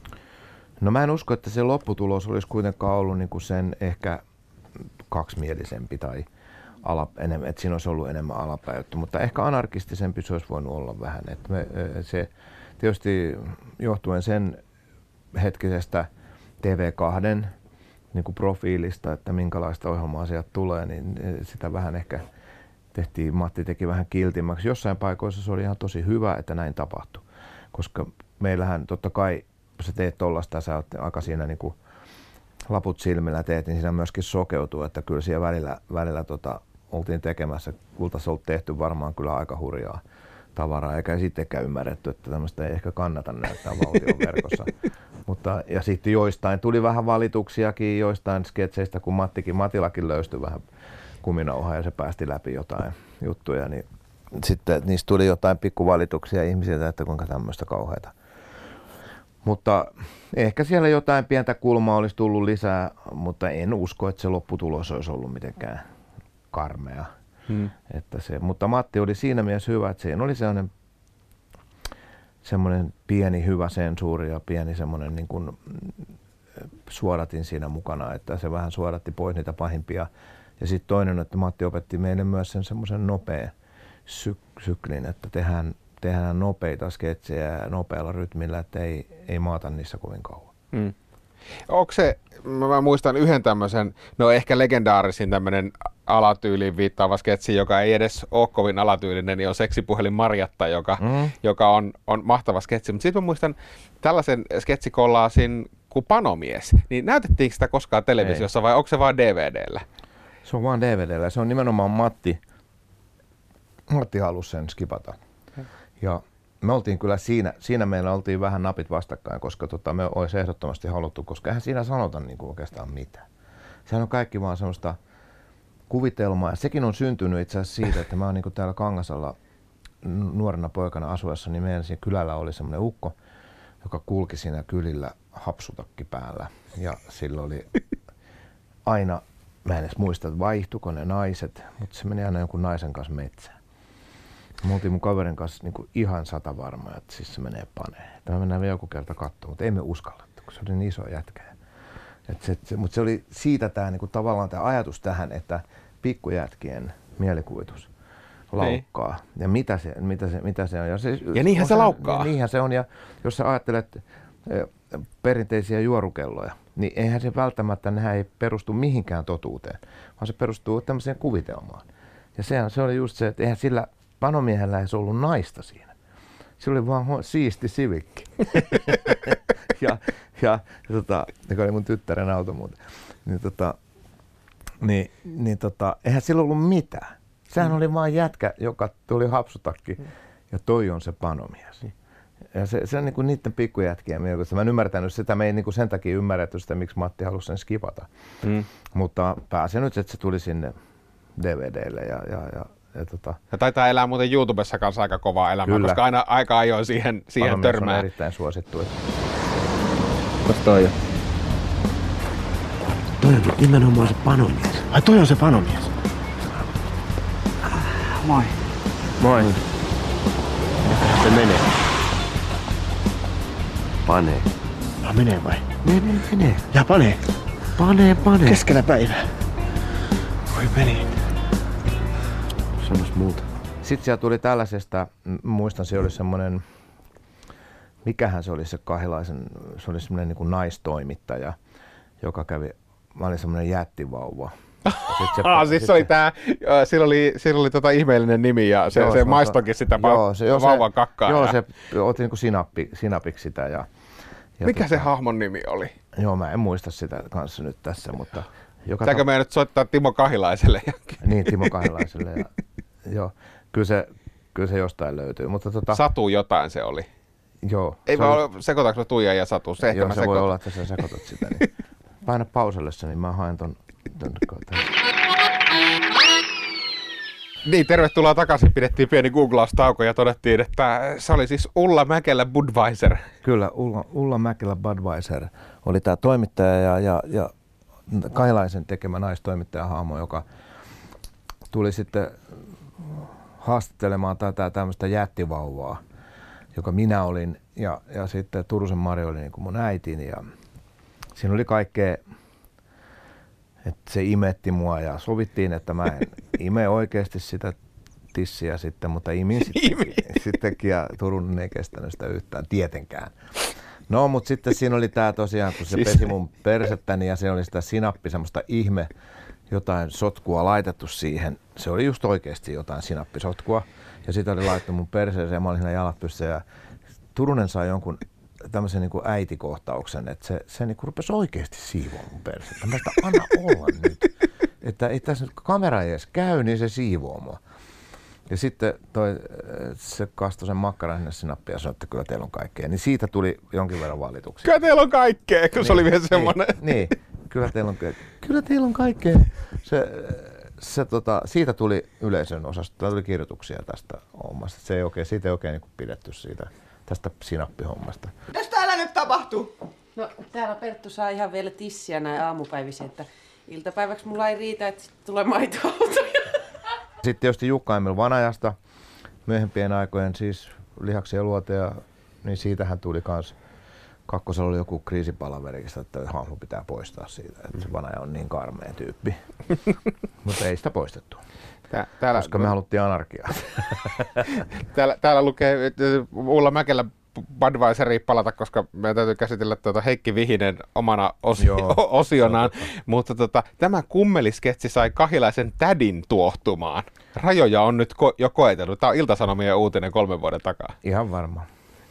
No mä en usko, että se lopputulos olisi kuitenkaan ollut niinku sen ehkä kaksimielisempi tai ala, enemmän, että siinä olisi ollut enemmän alapääjuttu, mutta ehkä anarkistisempi se olisi voinut olla vähän. Että me, se, tietysti johtuen sen hetkisestä T V kaksi niin kuin profiilista, että minkälaista ohjelmaa sieltä tulee, niin sitä vähän ehkä tehtiin, Matti teki vähän kiltimmäksi. Jossain paikoissa se oli ihan tosi hyvä, että näin tapahtui, koska meillähän totta kai sä teet tollaista, sä oot aika siinä niin kuin laput silmillä teet, niin siinä myöskin sokeutuu, että kyllä siellä välillä, välillä tota, oltiin tekemässä, kultaisi ollut tehty varmaan kyllä aika hurjaa tavaraa, eikä sittenkään ymmärretty, että tämmöistä ei ehkä kannata näyttää valtion verkossa. Mutta, ja sitten joistain tuli vähän valituksiakin joistain sketseistä, kun Mattikin, Matillakin löystyi vähän kuminauhaa ja se päästi läpi jotain juttuja, niin sitten niistä tuli jotain pikkuvalituksia ihmisiltä, että kuinka tämmöistä kauheata. Mutta ehkä siellä jotain pientä kulmaa olisi tullut lisää, mutta en usko, että se lopputulos olisi ollut mitenkään karmea. Hmm. Että se, mutta Matti oli siinä mielessä hyvä, että siinä oli sellainen, semmoinen pieni hyvä sensuuri ja pieni semmoinen niin kuin suodatin siinä mukana, että se vähän suodatti pois niitä pahimpia. Ja sitten toinen, että Matti opetti meille myös sen semmoisen nopean syk- syklin, että tehdään, tehdään nopeita sketsejä nopealla rytmillä, että ei, ei maata niissä kovin kauan. Hmm. Onko se, mä muistan yhden tämmöisen, no ehkä legendaarisin tämmöinen alatyyliin viittaava sketsi, joka ei edes ole kovin alatyylinen, niin on Seksipuhelin Marjatta, joka, mm. joka on, on mahtava sketsi. Mutta sitten mä muistan tällaisen sketsikollaasin kuin Panomies. Niin näytettiinkö sitä koskaan televisiossa ei. Vai onko se vain D V D:llä? Se on vain D V D:llä. Se on nimenomaan Matti. Matti halusi sen skipata. Hmm. Ja me oltiin kyllä siinä, siinä meillä oltiin vähän napit vastakkain, koska tota, me olisi ehdottomasti haluttu, koska eihän siinä sanota niin kuin oikeastaan mitään. Sehän on kaikki vaan semmoista kuvitelmaa. Ja sekin on syntynyt itse asiassa siitä, että mä oon niin täällä Kangasalla nuorena poikana asuessa, niin meidän siinä kylällä oli semmoinen ukko, joka kulki siinä kylillä hapsutakki päällä ja sillä oli aina, mä en edes muista, että vaihtuiko ne naiset, mutta se meni aina jonkun naisen kanssa metsään. Me oltiin mun kaverin kanssa niin kuin ihan sata varma, että siis se menee paneen. Että me mennään vielä joku kerta katsomaan, mutta ei me uskallettu, kun se oli niin iso jätkä. Se, se, mutta se oli siitä tää, niin kuin tavallaan tämä ajatus tähän, että pikkujätkien mielikuvitus laukkaa. Ja mitä se, mitä se, mitä se on. Ja, se, ja niinhän se laukkaa. Ja niinhän se on. Ja jos sä ajattelet perinteisiä juorukelloja, niin eihän se välttämättä, nehän ei perustu mihinkään totuuteen, vaan se perustuu tämmöiseen kuvitelmaan. Ja sehän, se oli just se, että eihän sillä panomiehellä ei ollut naista siinä. Se oli vaan siisti sivikki. ja, ja, ja tota, joka oli mun tyttären auto muuten. Niin, tota, niin, niin tota, eihän sillä ollut mitään. Sehän mm. oli vaan jätkä, joka tuli hapsutakki ja toi on se panomies. Mm. Ja se, se on niinku niiden pikkujätkien mielikuvitus. Mä en ymmärtänyt sitä, me ei niinku sen takia ymmärretty sitä, miksi Matti halusi sen skipata. Mm. Mutta pääsin nyt, että se tuli sinne D V D:lle ja, ja, ja Ja, tota, ja taitaa elää muuten YouTubessa kanssa aika kovaa elämää, kyllä. Koska aina aika ajoin siihen, siihen törmää. On erittäin suosittu. Kas toi on? Toi on nimenomaan se panomies. Ai toi on se panomies? Moi. Moi. Mitähän se menee? Panee. No menee vai? Menee, menee. Ja panee. Panee, panee. Keskellä päivää. Voi meni. Sanois muuta. Sitten siellä tuli tällaisesta, muistan se oli semmoinen, mikähän se oli se Kahilaisen, se oli semmoinen niin kuin naistoimittaja, joka kävi, mä olin semmoinen jättivauva. Se, ah, siis se oli tää, sillä oli, sillä oli tota ihmeellinen nimi ja se, joo, se maistoikin sitä joo, se, joo, vauvan kakkaa. Joo, ja... se otti niinku sinappi, sinapiksi sitä. Ja, ja mikä tota, se hahmon nimi oli? Joo, mä en muista sitä kanssa nyt tässä, mutta... Pitääkö ta... meidän nyt soittaa Timo Kahilaiselle? Niin, Timo Kahilaiselle. Ja, joo, kyllä se, kyllä se jostain löytyy. Mutta tota... Satu jotain se oli. Joo. Ei vaan oli... sekoitaanko Tuija ja Satu? Se, joo, se sekoitan. voi olla, että sä sekoitat sitä. Niin. Paina pauselle, niin mä haen ton... ton... Niin, tervetuloa takaisin. Pidettiin pieni googlaustauko ja todettiin, että se oli siis Ulla Mäkelä Budweiser. Kyllä, Ulla, Ulla Mäkelä Budweiser oli tämä toimittaja ja, ja, ja Kahilaisen tekemä naistoimittajahahmo, joka tuli sitten haastattelemaan tätä tämmöistä jättivauvaa, joka minä olin, ja, ja sitten Turusen Mari oli niin kuin mun äitini. Ja siinä oli kaikkea, että se imetti mua ja sovittiin, että mä en ime oikeasti sitä tissiä sitten, mutta imin sittenkin, sittenkin ja Turun ei kestänyt sitä yhtään, tietenkään. No, mutta sitten siinä oli tää tosiaan, kun se siis... pesi mun persettäni ja se oli sitä sinappi, semmoista ihme, jotain sotkua laitettu siihen. Se oli just oikeasti jotain sinappisotkua ja sitä oli laittu mun perseeseen ja mä olin siinä jalat pystyssä ja Turunen sai jonkun tämmöisen niin kuin äitikohtauksen, että se, se niin kuin rupesi oikeasti siivoa mun persettä. Mä sitä anna olla nyt, että ei tässä nyt kamera ei edes käy, niin se siivoo mua. Ja sitten toi, se kastoi sen makkaran sinne sinappiin ja sanoi, että kyllä teillä on kaikkea. Niin siitä tuli jonkin verran valituksia. Kyllä teillä on kaikkea, kun niin, se oli vielä semmoinen. Niin, niin, kyllä teillä on, kyllä teillä on kaikkea. Se, se, tota, siitä tuli yleisön osasta, tuli kirjoituksia tästä hommasta. Se ei oikein, siitä ei oikein niin pidetty siitä, tästä sinappihommasta. Mitäs täällä nyt tapahtuu? No täällä Perttu saa ihan vielä tissiä näin aamupäivisin, että iltapäiväksi mulla ei riitä, että tulee maitoautoja. Sitten tietysti Jukka Emil Vanajasta, myöhempien aikojen siis Lihaksia luoteja, niin siitähän tuli kans, kakkosella oli joku kriisipalaverista, että hahmo pitää poistaa siitä, että se Vanaja on niin karmea tyyppi. Mutta ei sitä poistettu, Tää, täällä, koska me haluttiin anarkiaa. täällä, täällä lukee, että Ulla Mäkelä Budweiseria palata, koska meidän täytyy käsitellä tuota Heikki Vihinen omana osi- Joo, osionaan, mutta tota, tämä kummelisketsi sai Kahilaisen tädin tuohtumaan. Rajoja on nyt ko- jo koetellut. Tämä on Ilta-Sanomien uutinen kolmen vuoden takaa. Ihan varmaan.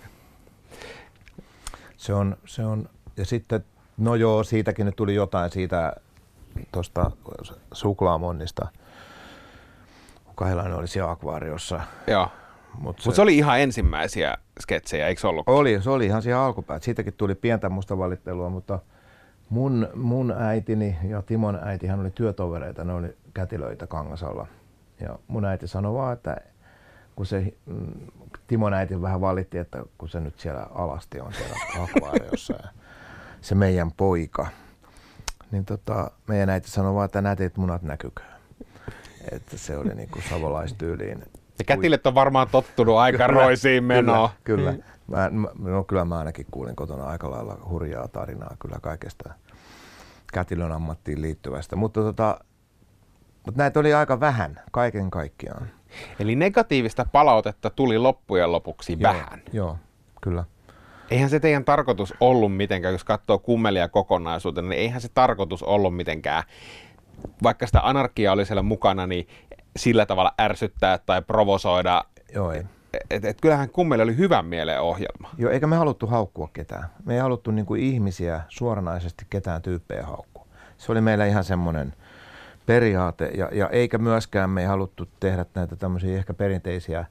Se on, se on, ja sitten, no joo, siitäkin nyt tuli jotain siitä tuosta suklaamonnista. Kahilainen oli siellä akvaariossa. Joo. Mutta se, Mut se oli ihan ensimmäisiä sketsejä, eikö se ollut? Oli, se oli ihan siihen alkupäät. Siitäkin tuli pientä musta valittelua, mutta mun, mun äitini ja Timon äiti, hän oli työtovereita, ne oli kätilöitä Kangasalla. Ja mun äiti sanoi vaan, että kun se Timon äiti vähän valitti, että kun se nyt siellä alasti on siellä akvaariossa. Ja se meidän poika, niin tota, meidän äiti sanoi vaan, että nätit munat näkykö. Että se oli niinku savolaistyyliin. Ja kätilöt on varmaan tottunut aika roisiin menoon. Kyllä, kyllä. Mä, no, kyllä mä ainakin kuulin kotona aika lailla hurjaa tarinaa kyllä kaikesta kätilön ammattiin liittyvästä. Mutta, tota, mutta näitä oli aika vähän kaiken kaikkiaan. Eli negatiivista palautetta tuli loppujen lopuksi Joo, vähän. Joo, kyllä. Eihän se teidän tarkoitus ollut mitenkään, jos katsoo kummelia kokonaisuutena, niin eihän se tarkoitus ollut mitenkään, vaikka sitä anarkiaa oli siellä mukana, niin sillä tavalla ärsyttää tai provosoida. Joo, ei. Et, et kyllähän kummeli oli hyvän mielen ohjelma. Joo, eikä me haluttu haukkua ketään. Me ei haluttu niin kuin ihmisiä suoranaisesti ketään tyyppejä haukkua. Se oli meillä ihan semmoinen periaate, ja, ja eikä myöskään me ei haluttu tehdä näitä tämmöisiä ehkä perinteisiä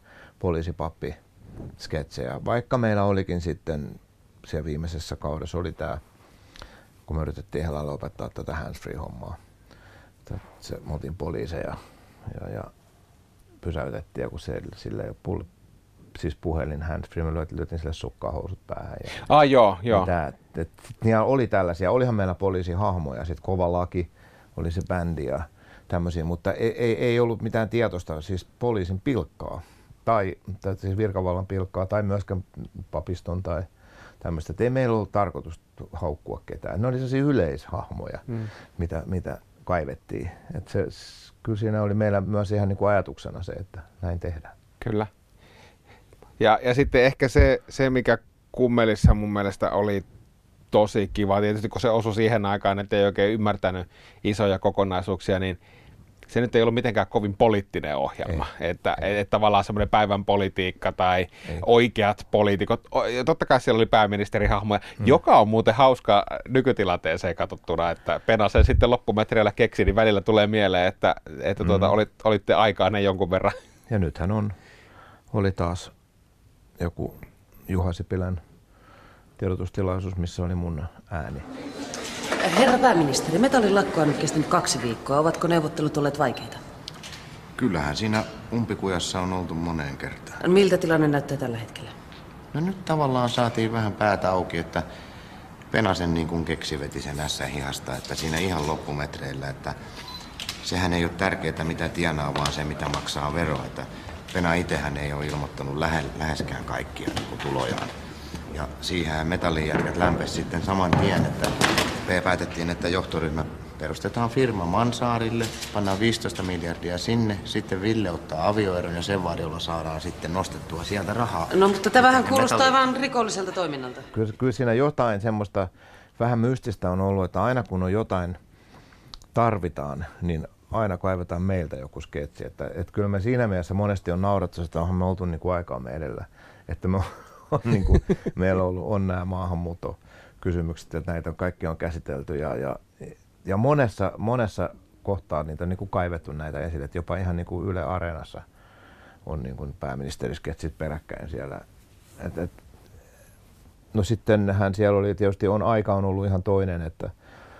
poliisipappi-sketsejä, vaikka meillä olikin sitten siellä viimeisessä kaudessa oli tämä, kun me yritettiin ihan lailla opettaa tätä handsfree-hommaa. Se, me oltiin poliiseja ja, ja pysäytettiin, ja kun se, sillä ei ole pull, siis puhelin handsfree, me lyötiin sille sukkahousut päähän. Ja ah, joo, joo. Tää, et, niin oli tällaisia, olihan meillä poliisihahmoja, sitten Kova laki oli se bändi ja tämmöisiä, mutta ei, ei, ei ollut mitään tietoista, siis poliisin pilkkaa, tai, tai siis virkavallan pilkkaa, tai myöskään papiston tai tämmöistä. Et ei meillä ollut tarkoitus haukkua ketään. Ne oli sellaisia yleishahmoja, hmm. mitä, mitä kaivettiin. Et se, kyllä siinä oli meillä myös ihan niin kuin ajatuksena se, että näin tehdään. Kyllä. Ja, ja sitten ehkä se, se, mikä kummelissa mun mielestä oli tosi kiva, tietysti kun se osui siihen aikaan, että ei oikein ymmärtänyt isoja kokonaisuuksia, niin se nyt ei ollut mitenkään kovin poliittinen ohjelma. Ei, että, ei. että tavallaan semmoinen päivän politiikka tai ei. Oikeat poliitikot. Totta kai siellä oli pääministerihahmoja, mm. joka on muuten hauska nykytilanteeseen katsottuna, että Pena sen sitten loppumetreillä keksi, niin välillä tulee mieleen, että, että tuota, mm. olit, olitte aikainen jonkun verran. Ja nythän on, oli taas joku Juha Sipilän tiedotustilaisuus, missä oli mun ääni. Herra pääministeri, metallin lakko on nyt kestänyt kaksi viikkoa. Ovatko neuvottelut olleet vaikeita? Kyllähän siinä umpikujassa on oltu moneen kertaan. Miltä tilanne näyttää tällä hetkellä? No nyt tavallaan saatiin vähän päätä auki, että Penasen niin kuin keksi veti sen ässä hihasta, että siinä ihan loppumetreillä, että sehän ei ole tärkeää mitä tienaa, vaan se mitä maksaa veroa. Että Pena itsehän ei ole ilmoittanut lähe, läheskään kaikkia niin kuin tulojaan. Ja siihen metallijärket lämpesi sitten saman tien, että me päätettiin, että johtoryhmä perustetaan firma Mansaarille, pannaan viisitoista miljardia sinne, sitten Ville ottaa avioeron ja sen varjolla saadaan sitten nostettua sieltä rahaa. No mutta tämä vähän kuulostaa metalli... vaan rikolliselta toiminnalta. Kyllä, kyllä siinä jotain semmoista vähän mystistä on ollut, että aina kun on jotain tarvitaan, niin aina kaivetaan meiltä joku sketsi. Että, että kyllä me siinä mielessä monesti on naurattu, että onhan me oltu niin kuin aikaamme edellä. Että me on, niin kuin, meillä on, ollut, on nämä maahanmuuttokysymykset, että näitä kaikki on käsitelty ja, ja, ja monessa, monessa kohtaa niitä on niin kuin kaivettu näitä esille, että jopa ihan niin kuin Yle Areenassa on niin kuin pääministerisketsit peräkkäin siellä. Et, et, no sittenhän siellä oli tietysti on aika on ollut ihan toinen, että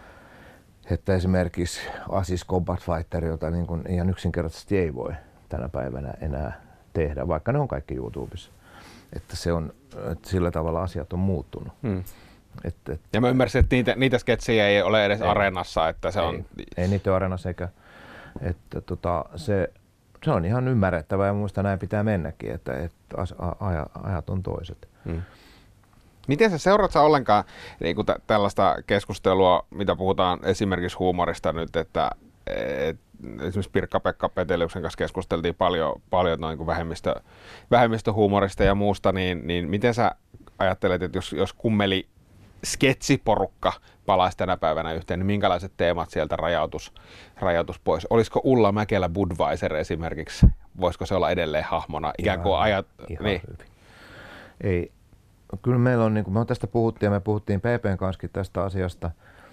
että esimerkiksi Asis Combat Fighter, jota niin kuin ihan yksinkertaisesti ei voi tänä päivänä enää tehdä, vaikka ne on kaikki YouTubessa. Että se on, että sillä tavalla asiat on muuttunut. Hmm. Et, et, ja mä ymmärsin, että niitä, niitä sketsejä ei ole edes ei, Areenassa, että se ei, on... Ei niitä ole Areenassa eikä, että tota, se, se on ihan ymmärrettävää ja muista näin pitää mennäkin, että, että ajat on toiset. Hmm. Miten sä seuraat sä ollenkaan niin kuin t- tällaista keskustelua, mitä puhutaan esimerkiksi huumorista nyt, että et, esimerkiksi Pirkka-Pekka Peteliuksen kanssa keskusteltiin paljon, paljon noin kuin vähemmistö, vähemmistöhuumorista ja muusta, niin, niin miten sä ajattelet, että jos, jos kummeli sketsiporukka palaisi tänä päivänä yhteen, niin minkälaiset teemat sieltä rajautus, rajautus pois? Olisiko Ulla Mäkelä Budweiser esimerkiksi? Voisiko se olla edelleen hahmona? Ikään kuin ajat... Ihan niin. hyvin. Ei. Kyllä meillä on, niin kuin me tästä puhuttiin ja me puhuttiin P P:n kanssa tästä asiasta,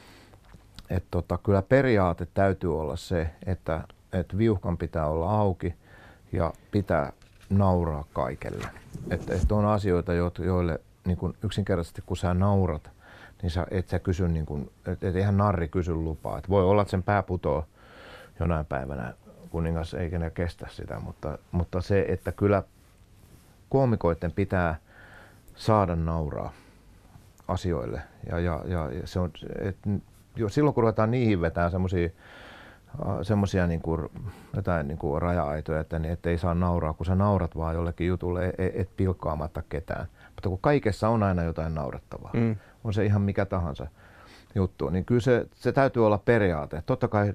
että tota, kyllä periaate täytyy olla se, että, että viuhkan pitää olla auki ja pitää nauraa kaikelle. Että, että on asioita, joille niin kuin yksinkertaisesti kun sä naurat, niin sä, et sä kysy, niin kuin, et, et eihän narri kysy lupaa. Et voi olla, että sen pää putoo jonain päivänä, kuningas eikä ne kestä sitä, mutta, mutta se, että kyllä koomikoiden pitää saada nauraa asioille. Ja, ja, ja se on, et, jo, silloin kun ruvetaan niihin vetään semmoisia semmoisia niinku, jotain niinku raja-aitoja, että et ei saa nauraa, kun sä naurat vaan jollekin jutulle, et, et pilkkaamatta ketään. Mutta kun kaikessa on aina jotain naurettavaa, mm. on se ihan mikä tahansa juttu, niin kyllä se, se täytyy olla periaate. Totta kai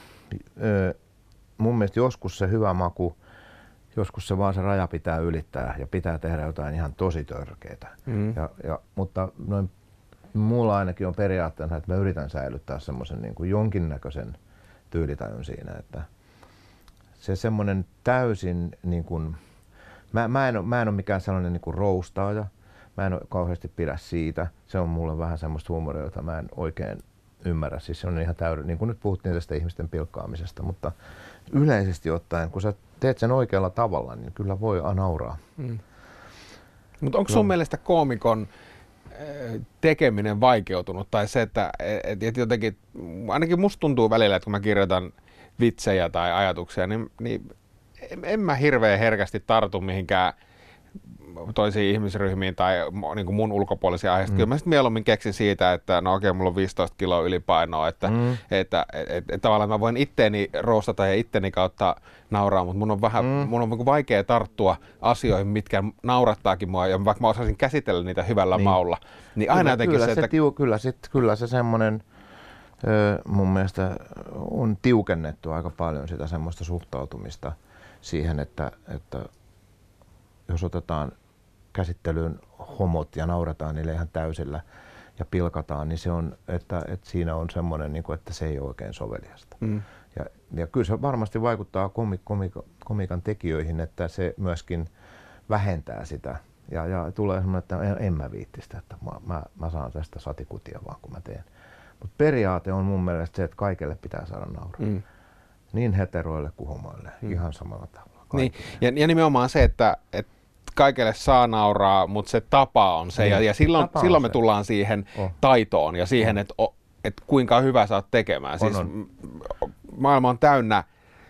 ö, mun mielestä joskus se hyvä maku, joskus se vaan se raja pitää ylittää ja pitää tehdä jotain ihan tosi törkeää. Mm. Ja, ja, mutta noin, mulla ainakin on periaatteena, että mä yritän säilyttää semmoisen niin kuin jonkinnäköisen tyylitajun siinä, että se semmoinen täysin niin kuin, mä, mä, en ole, mä en ole mikään sellainen niin kuin roustaaja, mä en ole kauheasti pidä siitä, se on mulle vähän semmoista huumoria, jota mä en oikein ymmärrä, siis se on ihan täydellinen, niin kuin nyt puhuttiin tästä ihmisten pilkkaamisesta, mutta yleisesti ottaen, kun sä teet sen oikealla tavalla, niin kyllä voi nauraa. Mm. Mutta onko sun no. mielestä koomikon tekeminen vaikeutunut, tai se, että et, et jotenkin, ainakin musta tuntuu välillä, että kun mä kirjoitan vitsejä tai ajatuksia, niin, niin en mä hirveän herkästi tartu mihinkään toisiin ihmisryhmiin tai niin kuin mun ulkopuolisia aiheista. Mm. Kyllä mä sitten mieluummin keksin siitä, että no okei, mulla on viisitoista kiloa ylipainoa, että, mm. että, että, että, että tavallaan mä voin itteeni roostata ja itteni kautta nauraa, mutta mun on vähän, mm. mun on vaikea tarttua asioihin, mitkä naurattaakin mua, ja vaikka mä osaisin käsitellä niitä hyvällä niin. maulla, niin aina kyllä, jotenkin kyllä se, se, että... tiu, kyllä, sit, kyllä se semmoinen, ö, mun mielestä on tiukennettu aika paljon sitä semmoista suhtautumista siihen, että, että jos otetaan käsittelyyn homot ja naurataan niille ihan täysillä ja pilkataan, niin se on, että, että siinä on semmoinen, niin kuin, että se ei ole oikein soveliasta. Mm. Ja, ja kyllä se varmasti vaikuttaa komik, komik, komikan tekijöihin, että se myöskin vähentää sitä. Ja, ja tulee semmoinen, että en, en mä viitti sitä, että mä, mä, mä saan tästä satikutia vaan kun mä teen. Mutta periaate on mun mielestä se, että kaikille pitää saada nauraa. Mm. Niin heteroille kuin homoille, mm. ihan samalla tavalla. Niin. Ja, ja nimenomaan se, että, että kaikille saa nauraa, mutta se tapa on se. Niin. Ja, ja silloin, silloin me tullaan siihen oh. taitoon ja siihen, oh. että et kuinka hyvä sä oot tekemään. Siis on. Maailma on täynnä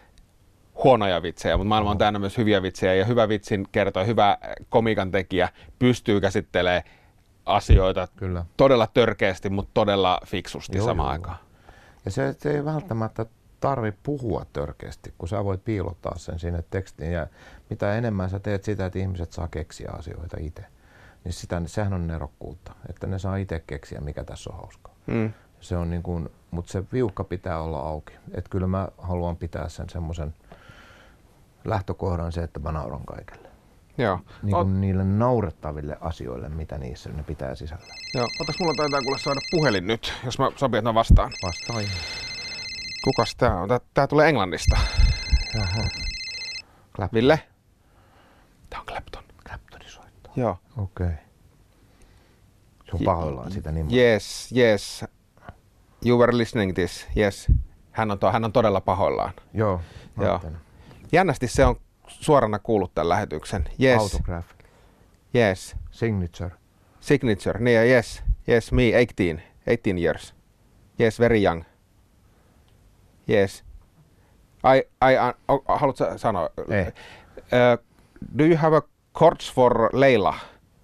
huonoja vitsejä, mutta maailma on täynnä myös hyviä vitsejä. Ja hyvä vitsin kertoo, hyvä komikan tekijä pystyy käsittelemään asioita Kyllä. todella törkeästi, mutta todella fiksusti joo, samaan joo. aikaan. Ja se, se ei välttämättä tarvitse puhua törkeästi, kun sä voit piilottaa sen sinne tekstiin. Ja mitä enemmän sä teet sitä, että ihmiset saa keksiä asioita itse, niin sitä, sehän on nerokkuutta, että ne saa itse keksiä, mikä tässä on hauskaa. Mm. Se on niin kuin, mutta se viuhka pitää olla auki. Että kyllä mä haluan pitää sen semmoisen lähtökohdan se, että mä nauran kaikelle. Joo. Niin kuin Ot... niille naurettaville asioille, mitä niissä ne pitää sisällä. Joo. Otas mulla taitaa kuule saada puhelin nyt, jos mä sopii, että mä vastaan. Vastaan. Kukas tää on? Tää, tää tulee Englannista. Jaha. Clapton. Ville? Tää on Clapton. Claptonin soittaa. Joo. Okei. Okay. Se on pahoillaan sitä niin. Yes, yes. You were listening this. Yes. Hän on, to, hän on todella pahoillaan. Joo. Joo. Jännästi se on suorana kuullut tämän lähetyksen. Yes. Autograph. Yes. Signature. Signature. Niin, yes. Yes, me eighteen. eighteen years. Yes, very young. Yes. I, I, uh, haluatko sanoa? Ei. Uh, do you have a chords for Leila?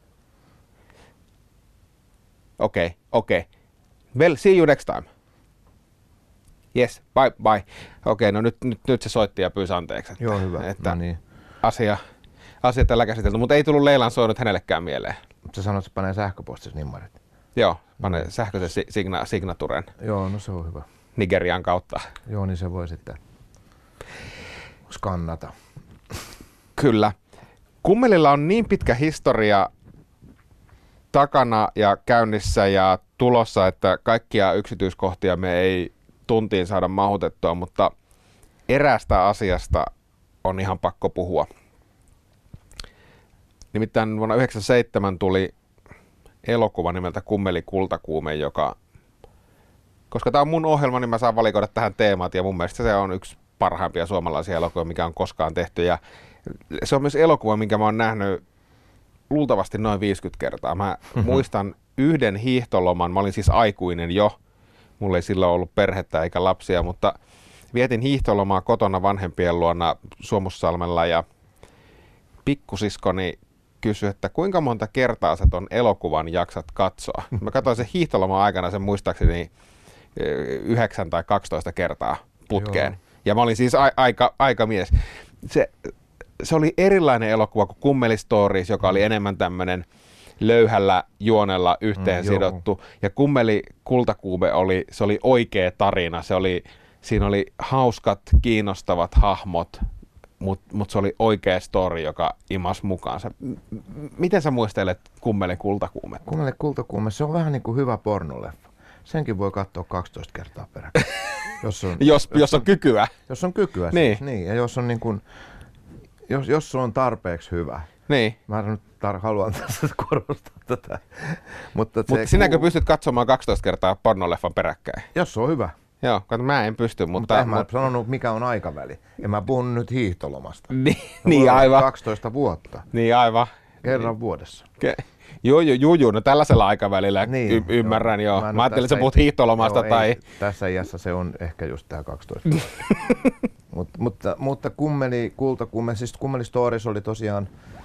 Okei, okay, okei. Okay. Well, see you next time. Yes, bye, bye. Okei, okay, no nyt, nyt, nyt se soitti ja pyysi anteeksi. Että, joo, hyvä. Että no niin. asia, asia tällä käsitelty, mutta ei tullut Leilan soinut hänellekään mieleen. Sä sanoit, että se panee sähköpostissa nimmarit. Joo, panee mm. sähköisen signa, signaturen. Joo, no se on hyvä. Nigerian kautta. Joo, niin se voi sitten skannata. Kyllä. Kummelilla on niin pitkä historia takana ja käynnissä ja tulossa, että kaikkia yksityiskohtia me ei tuntiin saada mahutettua, mutta eräästä asiasta on ihan pakko puhua. Nimittäin vuonna yhdeksänkymmentäseitsemän tuli elokuva nimeltä Kummeli kultakuume, joka, koska tämä on mun ohjelma, niin mä saan valikoida tähän teemat, ja mun mielestä se on yksi parhaimpia suomalaisia elokuvia, mikä on koskaan tehty, ja se on myös elokuva, minkä mä oon nähnyt luultavasti noin viisikymmentä kertaa. Mä mm-hmm. muistan yhden hiihtoloman, mä olin siis aikuinen jo, mulla ei silloin ollut perhettä eikä lapsia, mutta vietin hiihtolomaa kotona vanhempien luona Suomussalmella, ja pikkusiskoni kysyi, että kuinka monta kertaa sä ton elokuvan jaksat katsoa. Mä katsoin sen hiihtoloman aikana sen muistaakseni yhdeksän tai kaksitoista kertaa putkeen. Joo. Ja mä olin siis a- aika, aika mies. Se, se oli erilainen elokuva kuin Kummeli Stories, joka oli enemmän tämmönen löyhällä juonella yhteen mm, sidottu. Joo. Ja Kummeli Kultakuume oli, se oli oikea tarina. Se oli, siinä oli hauskat, kiinnostavat hahmot, mutta mut se oli oikea story, joka imasi mukaansa. M- miten sä muistelet Kummeli Kultakuume? Kummeli Kultakuume, se on vähän niin kuin hyvä pornoleffa. Senkin voi katsoa kaksitoista kertaa peräkkäin. jos, on, jos, jos, jos on kykyä. Jos on kykyä, niin. Siis, niin. Ja jos on, niin kuin, jos, jos on tarpeeksi hyvä. Niin. Mä nyt tar- haluan tässä korostaa tätä. Mutta, Mutta sinäkö ku... pystyt katsomaan kaksitoista kertaa pornoleffan peräkkäin? Jos se on hyvä. Joo, kato, mä en pysty, mutta... Mutta en mä mut... sanonut, mikä on aikaväli. En mä puhun nyt hiihtolomasta. niin, niin aivan. kaksitoista vuotta. Niin aivan. Kerran niin. vuodessa. Ke- Joo, joo, joo, joo, no tällaisella aikavälillä niin, y- ymmärrän joo. joo. Mä, mä ajattelin, että sä puhut hiihtolomasta joo, tai... Ei, tässä iässä se on ehkä just tää kaksitoista vuotta. Mut, mutta, mutta Kummeli, Kultakuume, siis Kummeli Stories oli tosiaan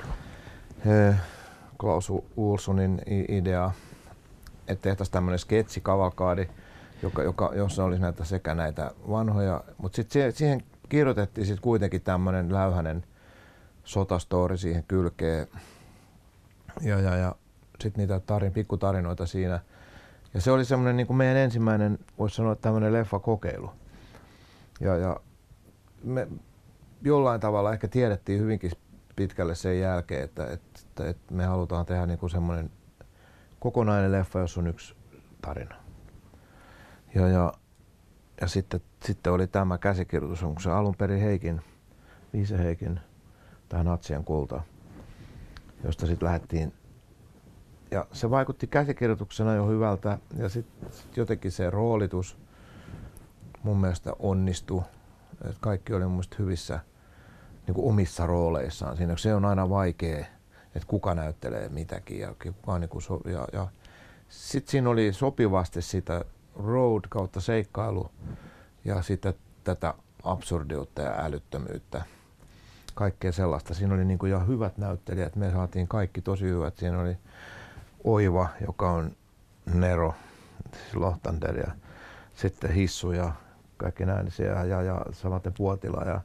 äh, Klaus Ulssonin idea, että tehtäisiin tämmönen sketsikavalkaadi, joka, joka, jossa olisi näitä sekä näitä vanhoja, mutta sitten siihen kirjoitettiin sit kuitenkin tämmönen läyhänen sotastori siihen kylkeen. Ja, ja, ja sitten niitä tarin, pikkutarinoita siinä. Ja se oli semmoinen niin kuin meidän ensimmäinen, voisi sanoa, tämmöinen leffakokeilu. Ja, ja me jollain tavalla ehkä tiedettiin hyvinkin pitkälle sen jälkeen, että, että, että me halutaan tehdä niin kuin semmoinen kokonainen leffa, jossa on yksi tarina. Ja, ja, ja sitten, sitten oli tämä käsikirjoitus, onko se alun perin Heikin, Viise Heikin, tähän Natsien kultaan, josta sitten lähdettiin. Ja se vaikutti käsikirjoituksena jo hyvältä ja sitten sit jotenkin se roolitus mun mielestä onnistui. Et kaikki oli mun mielestä hyvissä niin kuin omissa rooleissaan. Siinä se on aina vaikea, että kuka näyttelee mitäkin ja kuka niin kuin so, ja, ja sitten siinä oli sopivasti sitä road kautta seikkailu ja sitten tätä absurdiutta ja älyttömyyttä. Kaikkea sellaista. Siinä oli niin kuin jo hyvät näyttelijät. Me saatiin kaikki tosi hyvät. Siinä oli Oiva, joka on Nero, Lohtander ja sitten Hissu ja kaikki näin ja, ja, ja samaten Puotila. Ja...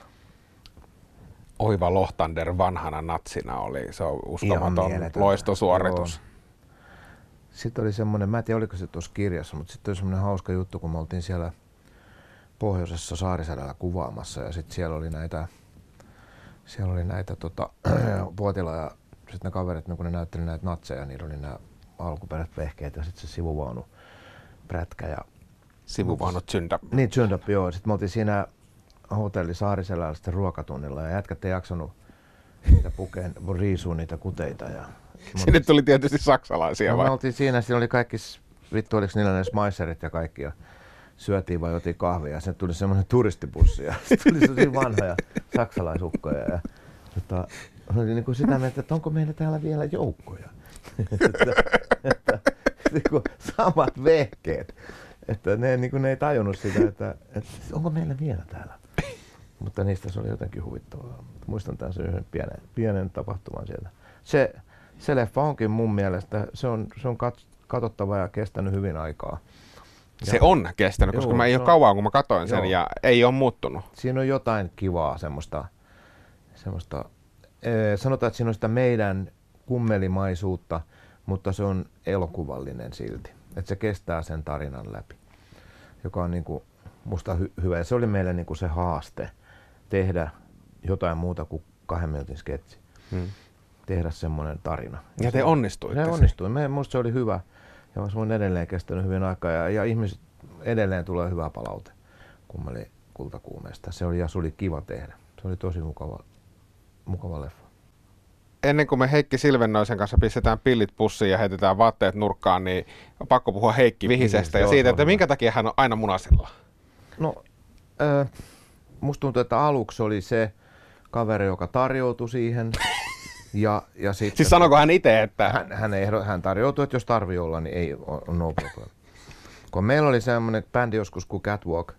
Oiva Lohtander vanhana natsina oli, se on uskomaton loistosuoritus. Joo. Sitten oli semmoinen, mä en tiedä oliko se tuossa kirjassa, mutta sitten oli semmoinen hauska juttu, kun me oltiin siellä pohjoisessa Saariselällä kuvaamassa ja sitten siellä oli näitä Siellä oli näitä tota, Puotila ja sitten ne kaverit, kun ne näytteli näitä natseja, niillä oli nämä alkuperäiset vehkeet ja sitten se sivuvaunu prätkä. Ja... Sivuvaunu Zyndap. Niin, Zyndap, joo. Sitten me oltiin siinä hotelli Saariselällä sitten ruokatunnilla ja jätkät ei jaksanut niitä pukeen, riisua niitä kuteita. Ja sinne tuli tietysti saksalaisia no, vai? Me oltiin siinä, siinä oli kaikki, vittu oliko niillä ne smicerit ja kaikki. Ja syötiin vai jotiin kahvia ja sitten tuli semmoinen turistibussi ja sitten tuli sellaisia vanhoja saksalaisukkoja ja tota, oli niin kuin sitä mieltä, että onko meillä täällä vielä joukkoja. että, että, että samat vehkeet, että ne, niin kuin ne ei tajunnut sitä, että, että onko meillä vielä täällä. Mutta niistä se oli jotenkin huvittavaa. Muistan tämän sen yhden pienen, pienen tapahtuman sieltä. Se, se leffa onkin mun mielestä, se on, se on katsottava ja kestänyt hyvin aikaa. Se ja, on kestänyt, koska joo, mä ei ole kauan, kun mä katsoin sen joo. ja ei ole muuttunut. Siinä on jotain kivaa semmoista, semmoista ee, sanotaan, että siinä on sitä meidän kummelimaisuutta, mutta se on elokuvallinen silti. Että se kestää sen tarinan läpi, joka on niinku musta hy- hyvä. Ja se oli meille niinku se haaste, tehdä jotain muuta kuin kahden minuutin sketsi. Hmm. Tehdä semmoinen tarina. Ja te onnistuitte. Se onnistui. Me, musta se oli hyvä. Ja se on edelleen kestänyt hyvin aikaa ja, ja ihmiset edelleen tulee hyvä palaute Kummeli Kultakuumeesta. Se oli ja se oli kiva tehdä. Se oli tosi mukava, mukava leffa. Ennen kuin me Heikki Silvennoisen kanssa pistetään pillit pussiin ja heitetään vaatteet nurkkaan, niin on pakko puhua Heikki Vihisestä ja siitä, että minkä takia hän on aina munasilla. No, äh, musta tuntuu, että aluksi oli se kaveri, joka tarjoutui siihen. Ja, ja sitten, siis sanoko hän itse, että... Hän, hän, ehdo, hän tarjoutui, että jos tarvii olla, niin ei ole no problem. Kun meillä oli semmoinen bändi joskus kuin Catwalk,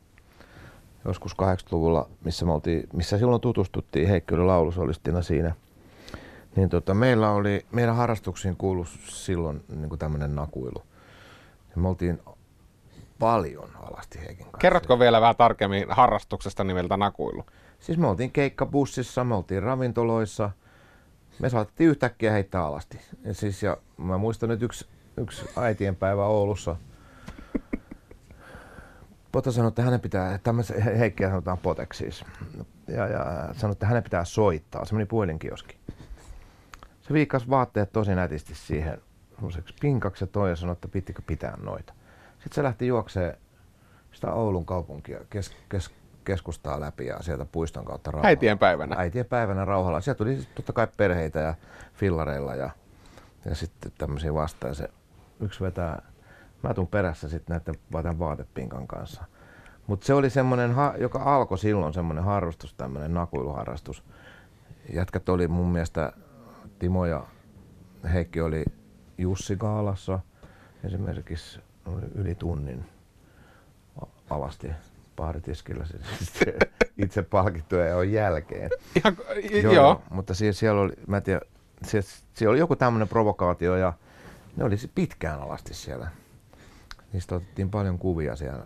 joskus kahdeksankymmentäluvulla, missä, me oltiin, missä silloin tutustuttiin, Heikki oli laulusolistina siinä, niin tota, meillä oli, meidän harrastuksiin kuului silloin niin kuin tämmöinen nakuilu. Ja me oltiin paljon alasti Heikin kanssa. Kerrotko vielä vähän tarkemmin harrastuksesta nimeltä nakuilu? Siis me oltiin keikkabussissa, me oltiin ravintoloissa. Me saatettiin yhtäkkiä heittää alasti. Ja, siis, ja mä muistan nyt yksi, yksi äitienpäivä Oulussa. Pota sanoi, että hänen pitää, tämmöisen Heikkiä sanotaan Poteksi siis. Ja, ja sanoi, että hänen pitää soittaa. Se meni puhelinkioski. Se viikkasi vaatteet tosi nätisti siihen semmoiseksi pinkaksi ja toi ja sanoi, että pittikö pitää noita. Sitten se lähti juokseen sitä Oulun kaupunkia kes, kes, keskustaa läpi ja sieltä puiston kautta Rauhalla. Äitien päivänä? Äitien päivänä Rauhalla. Sieltä tuli siis totta kai perheitä ja fillareilla ja, ja sitten tämmöisiä vastaan. Se yksi vetää, mä tuun perässä sitten näiden tämän vaatepinkan kanssa. Mutta se oli semmoinen, joka alkoi silloin semmoinen harrastus, tämmöinen nakuiluharrastus. Jätkät oli mun mielestä, Timo ja Heikki oli Jussi Gaalassa esimerkiksi oli yli tunnin alasti baaritiskillä itse palkittuja on jälkeen. Ihan, joo, joo. Mutta siellä, siellä oli, mä en tiedä, siellä, siellä oli joku tämmöinen provokaatio ja ne oli pitkään alasti siellä. Niistä otettiin paljon kuvia siellä.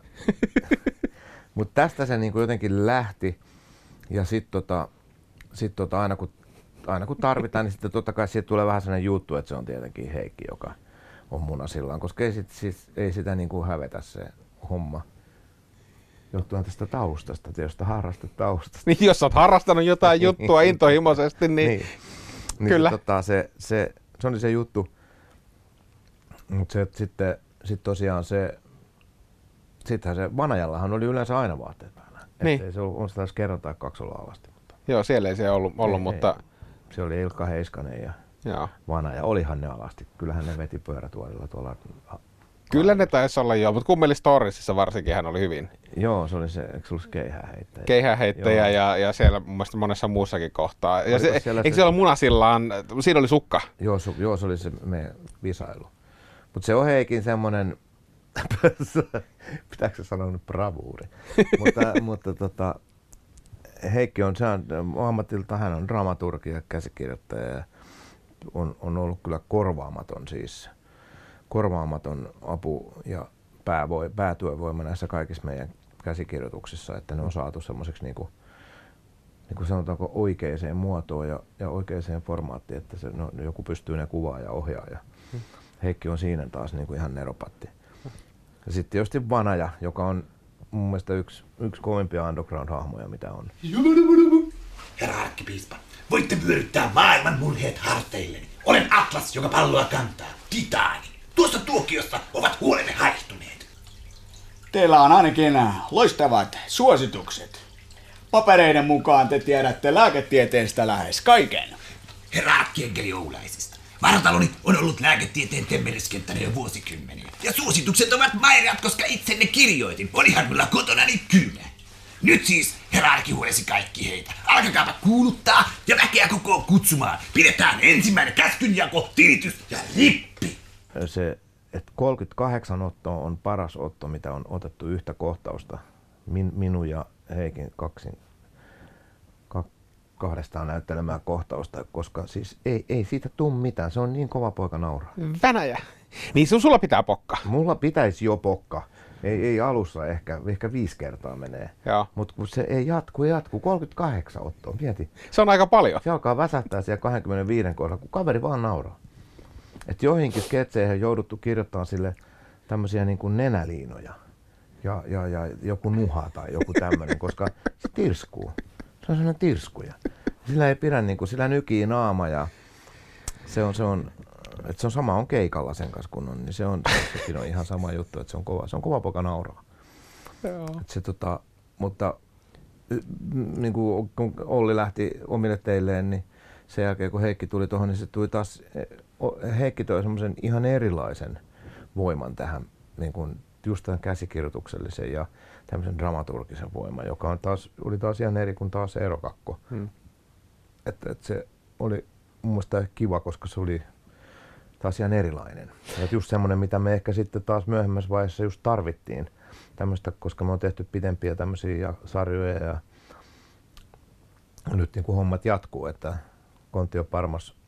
Mutta tästä se niinku jotenkin lähti ja sitten tota, sit tota aina, kun, aina kun tarvitaan, niin sitten totta kai siitä tulee vähän sellainen juttu, että se on tietenkin Heikki, joka on munasillaan, koska ei, sit, siis, ei sitä niinku hävetä se homma. Johtuen tästä taustasta, tietysti harrastetaustasta. Niin, jos olet harrastanut jotain juttua intohimoisesti, niin, niin. kyllä. Niin, tota, se, se, se oli se juttu, mutta se, sitten sit tosiaan se, sittenhän se Vanajallahan oli yleensä aina vaatteet päällä. Niin. Ettei se ollut, on se taas kerran tai kaksi ollut alasti. Mutta joo, siellä ei se ollut, ollut ei, mutta... Ei. Se oli Ilkka Heiskanen ja joo. Vanaja. Olihan ne alasti. Kyllähän ne veti pyörätuolilla tuolla. Kyllä ne taisi olla joo, mutta Kummeli Storiesissa varsinkin hän oli hyvin. Joo, se oli se, eikö se ollut keihääheittäjä? Keihääheittäjä ja, ja siellä mun mielestä monessa muussakin kohtaa. Ja se, eikö se... siellä munasillaan, siinä oli sukka? Joo, su, joo se oli se meidän visailu. Mutta se on Heikin semmoinen, pitääkö se sanoa nyt bravuuri, mutta, mutta tota, Heikki on, se on ammatilta, hän on dramaturgi ja käsikirjoittaja ja on, on ollut kyllä korvaamaton siis. korvaamaton apu ja päävoi, päätyövoima näissä kaikissa meidän käsikirjoituksissa, että ne on saatu semmoiseksi niinku, niinku sanotaanko oikeaan muotoon ja, ja oikeaan formaattiin, että se, no, joku pystyy ne kuvaa ja ohjaa. Ja hmm. Heikki on siinä taas niinku ihan neropatti. Ja sitten tietysti Vanaja, joka on mun mielestä yksi, yksi kovimpia underground-hahmoja, mitä on. Herra arkkipiispa, voitte pyörittää maailman murheet harteilleni. Olen Atlas, joka palloa kantaa. Titaani. Tuossa tuokiossa ovat huolenne haihtuneet. Teillä on ainakin loistavat suositukset. Papereiden mukaan te tiedätte lääketieteestä lähes kaiken. Herra Arkienkeli Oulaisista. Varataloni on ollut lääketieteen temmellyskenttänä jo vuosikymmeniä. Ja suositukset ovat maireat, koska itse ne kirjoitin. Olihan mulla kotonani kylä. Nyt siis herra Arki huolesi kaikki heitä. Alkakaapa kuuluttaa ja väkeä koko kutsumaan. Pidetään ensimmäinen käskynjako, tilitys ja rippi. Se, että kolmekymmentäkahdeksan ottoa on paras otto, mitä on otettu yhtä kohtausta. Min, minun ja Heikin kaksin, ka, kahdestaan näyttelemään kohtausta, koska siis ei, ei siitä tule mitään. Se on niin kova poika nauraa. Venäjä. Niin sun sulla pitää pokka. Mulla pitäisi jo pokka. Ei, ei alussa ehkä, ehkä viisi kertaa menee. Mutta kun se ei jatku, jatku. kolmekymmentäkahdeksan ottoa, mieti. Se on aika paljon. Se alkaa väsähtää siellä kaksikymmentäviisi kohdalla, kun kaveri vaan nauraa. Että joihinkin sketseihin on jouduttu kirjoittamaan sille tämmöisiä niin kuin nenäliinoja ja, ja, ja joku nuha tai joku tämmöinen, koska se tirskuu. Se on sellainen tirskuja. Sillä ei pidä, niin kuin, sillä nykii naama ja se on, se on, että se on sama on keikalla sen kanssa kun on, niin se on, sekin on ihan sama juttu, että se on kova, se on kova poika nauraa. Joo. Se, tota, mutta niin kuin kun Olli lähti omille teilleen, niin sen jälkeen kun Heikki tuli tuohon, niin se tuli taas, Heikki toi semmoisen ihan erilaisen voiman tähän, niin kuin just tämän käsikirjoituksellisen ja tämmöisen dramaturgisen voiman, joka on taas, oli taas ihan eri kuin taas Eerokakko. Hmm. Että et se oli mun mielestä kiva, koska se oli taas ihan erilainen. Et just semmoinen, mitä me ehkä sitten taas myöhemmässä vaiheessa just tarvittiin tämmöistä, koska me on tehty pidempiä tämmöisiä sarjoja ja nyt niin kuin hommat jatkuu, että Kontio Parmas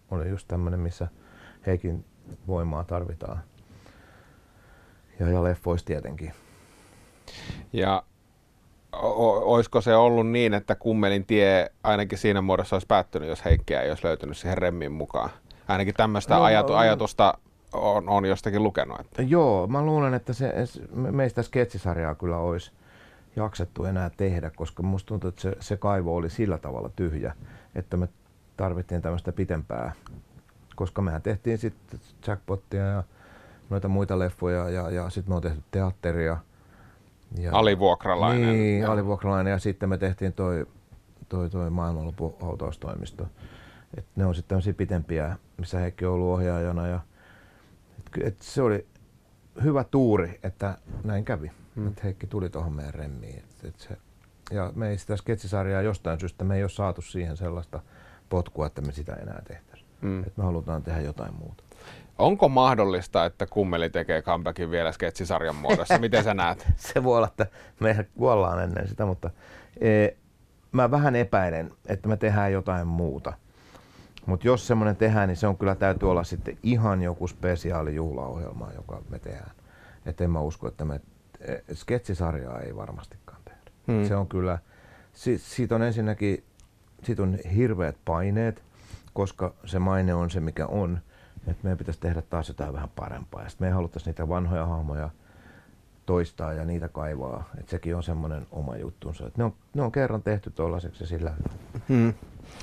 oli just tämmönen, missä Heikin voimaa tarvitaan. Ja, ja leffois tietenkin. Ja o- olisiko se ollut niin, että Kummelin tie ainakin siinä muodossa olisi päättynyt, jos Heikkiä ei olisi löytynyt siihen remmiin mukaan? Ainakin tämmöistä no, ajatu- ajatusta on, on jostakin lukenut. Että. Joo, mä luulen, että se, meistä sketsisarjaa kyllä olisi jaksettu enää tehdä, koska musta tuntuu, että se, se kaivo oli sillä tavalla tyhjä, että me tarvittiin tämmöistä pitempää, koska mehän tehtiin sitten Jackpottia ja noita muita leffoja ja, ja sitten me on tehty teatteria. Ja, Alivuokralainen. Niin, ja. Alivuokralainen ja sitten me tehtiin toi, toi, toi maailmanlopun hautaustoimisto. Et ne on sitten tämmöisiä pitempiä, missä Heikki on ollut ohjaajana ja et, et se oli hyvä tuuri, että näin kävi. Hmm. Että Heikki tuli tuohon meidän remmiin. Et, et se, ja me ei sitä sketsisarjaa jostain syystä, me ei ole saatu siihen sellaista potkua, että me sitä enää tehtäisiin. Hmm. Et me halutaan tehdä jotain muuta. Onko mahdollista, että Kummeli tekee comebackin vielä sketsisarjan muodossa? Miten sä näet? Se voi olla, että me kuollaan ennen sitä, mutta e, mä vähän epäilen, että me tehdään jotain muuta. Mutta jos semmoinen tehdään, niin se on kyllä täytyy olla sitten ihan joku spesiaali juhlaohjelma, joka me tehdään. Että en mä usko, että me sketsisarjaa ei varmastikaan tehdä. Hmm. Se on kyllä, si, siitä on ensinnäkin, siitä on hirveät paineet, koska se maine on se mikä on. Että meidän pitäisi tehdä taas jotain vähän parempaa. Ja sitten me ei haluttaisi niitä vanhoja hahmoja toistaa ja niitä kaivaa. Että sekin on semmoinen oma juttunsa. Että ne, on, ne on kerran tehty tuollaiseksi ja sillä hmm.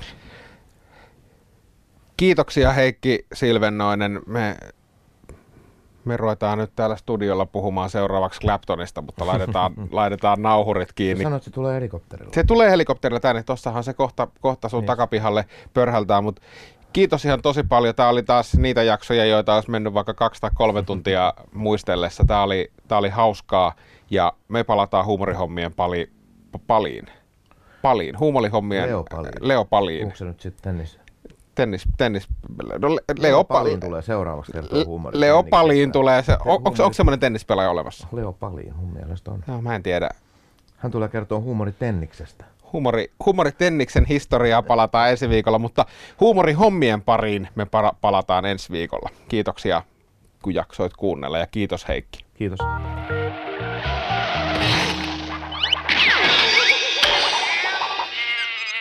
Kiitoksia Heikki Silvennoinen. Me, me ruvetaan nyt täällä studiolla puhumaan seuraavaksi Claptonista, mutta laitetaan, laitetaan nauhurit kiinni. Sä sanoit, että se tulee helikopterilla. Se tulee helikopterilla tänne. Tossahan se kohta, kohta sun niin. takapihalle pörhältää, mutta kiitos ihan tosi paljon. Tämä oli taas niitä jaksoja, joita olisi mennyt vaikka kaksi tai kolme tuntia muistellessa. Tämä oli, tämä oli hauskaa ja me palataan huumorihommien pali, paliin. Paliin. Huumorihommien Leo Paliin. Leo Paliin. Onko se nyt sitten tennis? Tennis, tennis. No, Le, Leo, Leo Paliin tulee seuraavaksi kertaa huumori. Leo Paliin tulee. Se, on, onko, onko semmoinen tennispelaaja olemassa? Leo Paliin mun mielestä on. No, mä en tiedä. Hän tulee kertoa huumoritenniksestä. Huumori, huumoritenniksen historiaa palataan ensi viikolla, mutta huumorihommien pariin me para, palataan ensi viikolla. Kiitoksia, kun jaksoit kuunnella ja kiitos Heikki. Kiitos.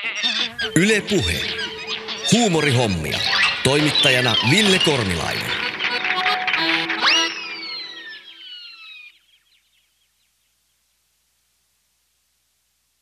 Yle Puhe. Huumorihommia. Toimittajana Ville Kornilainen.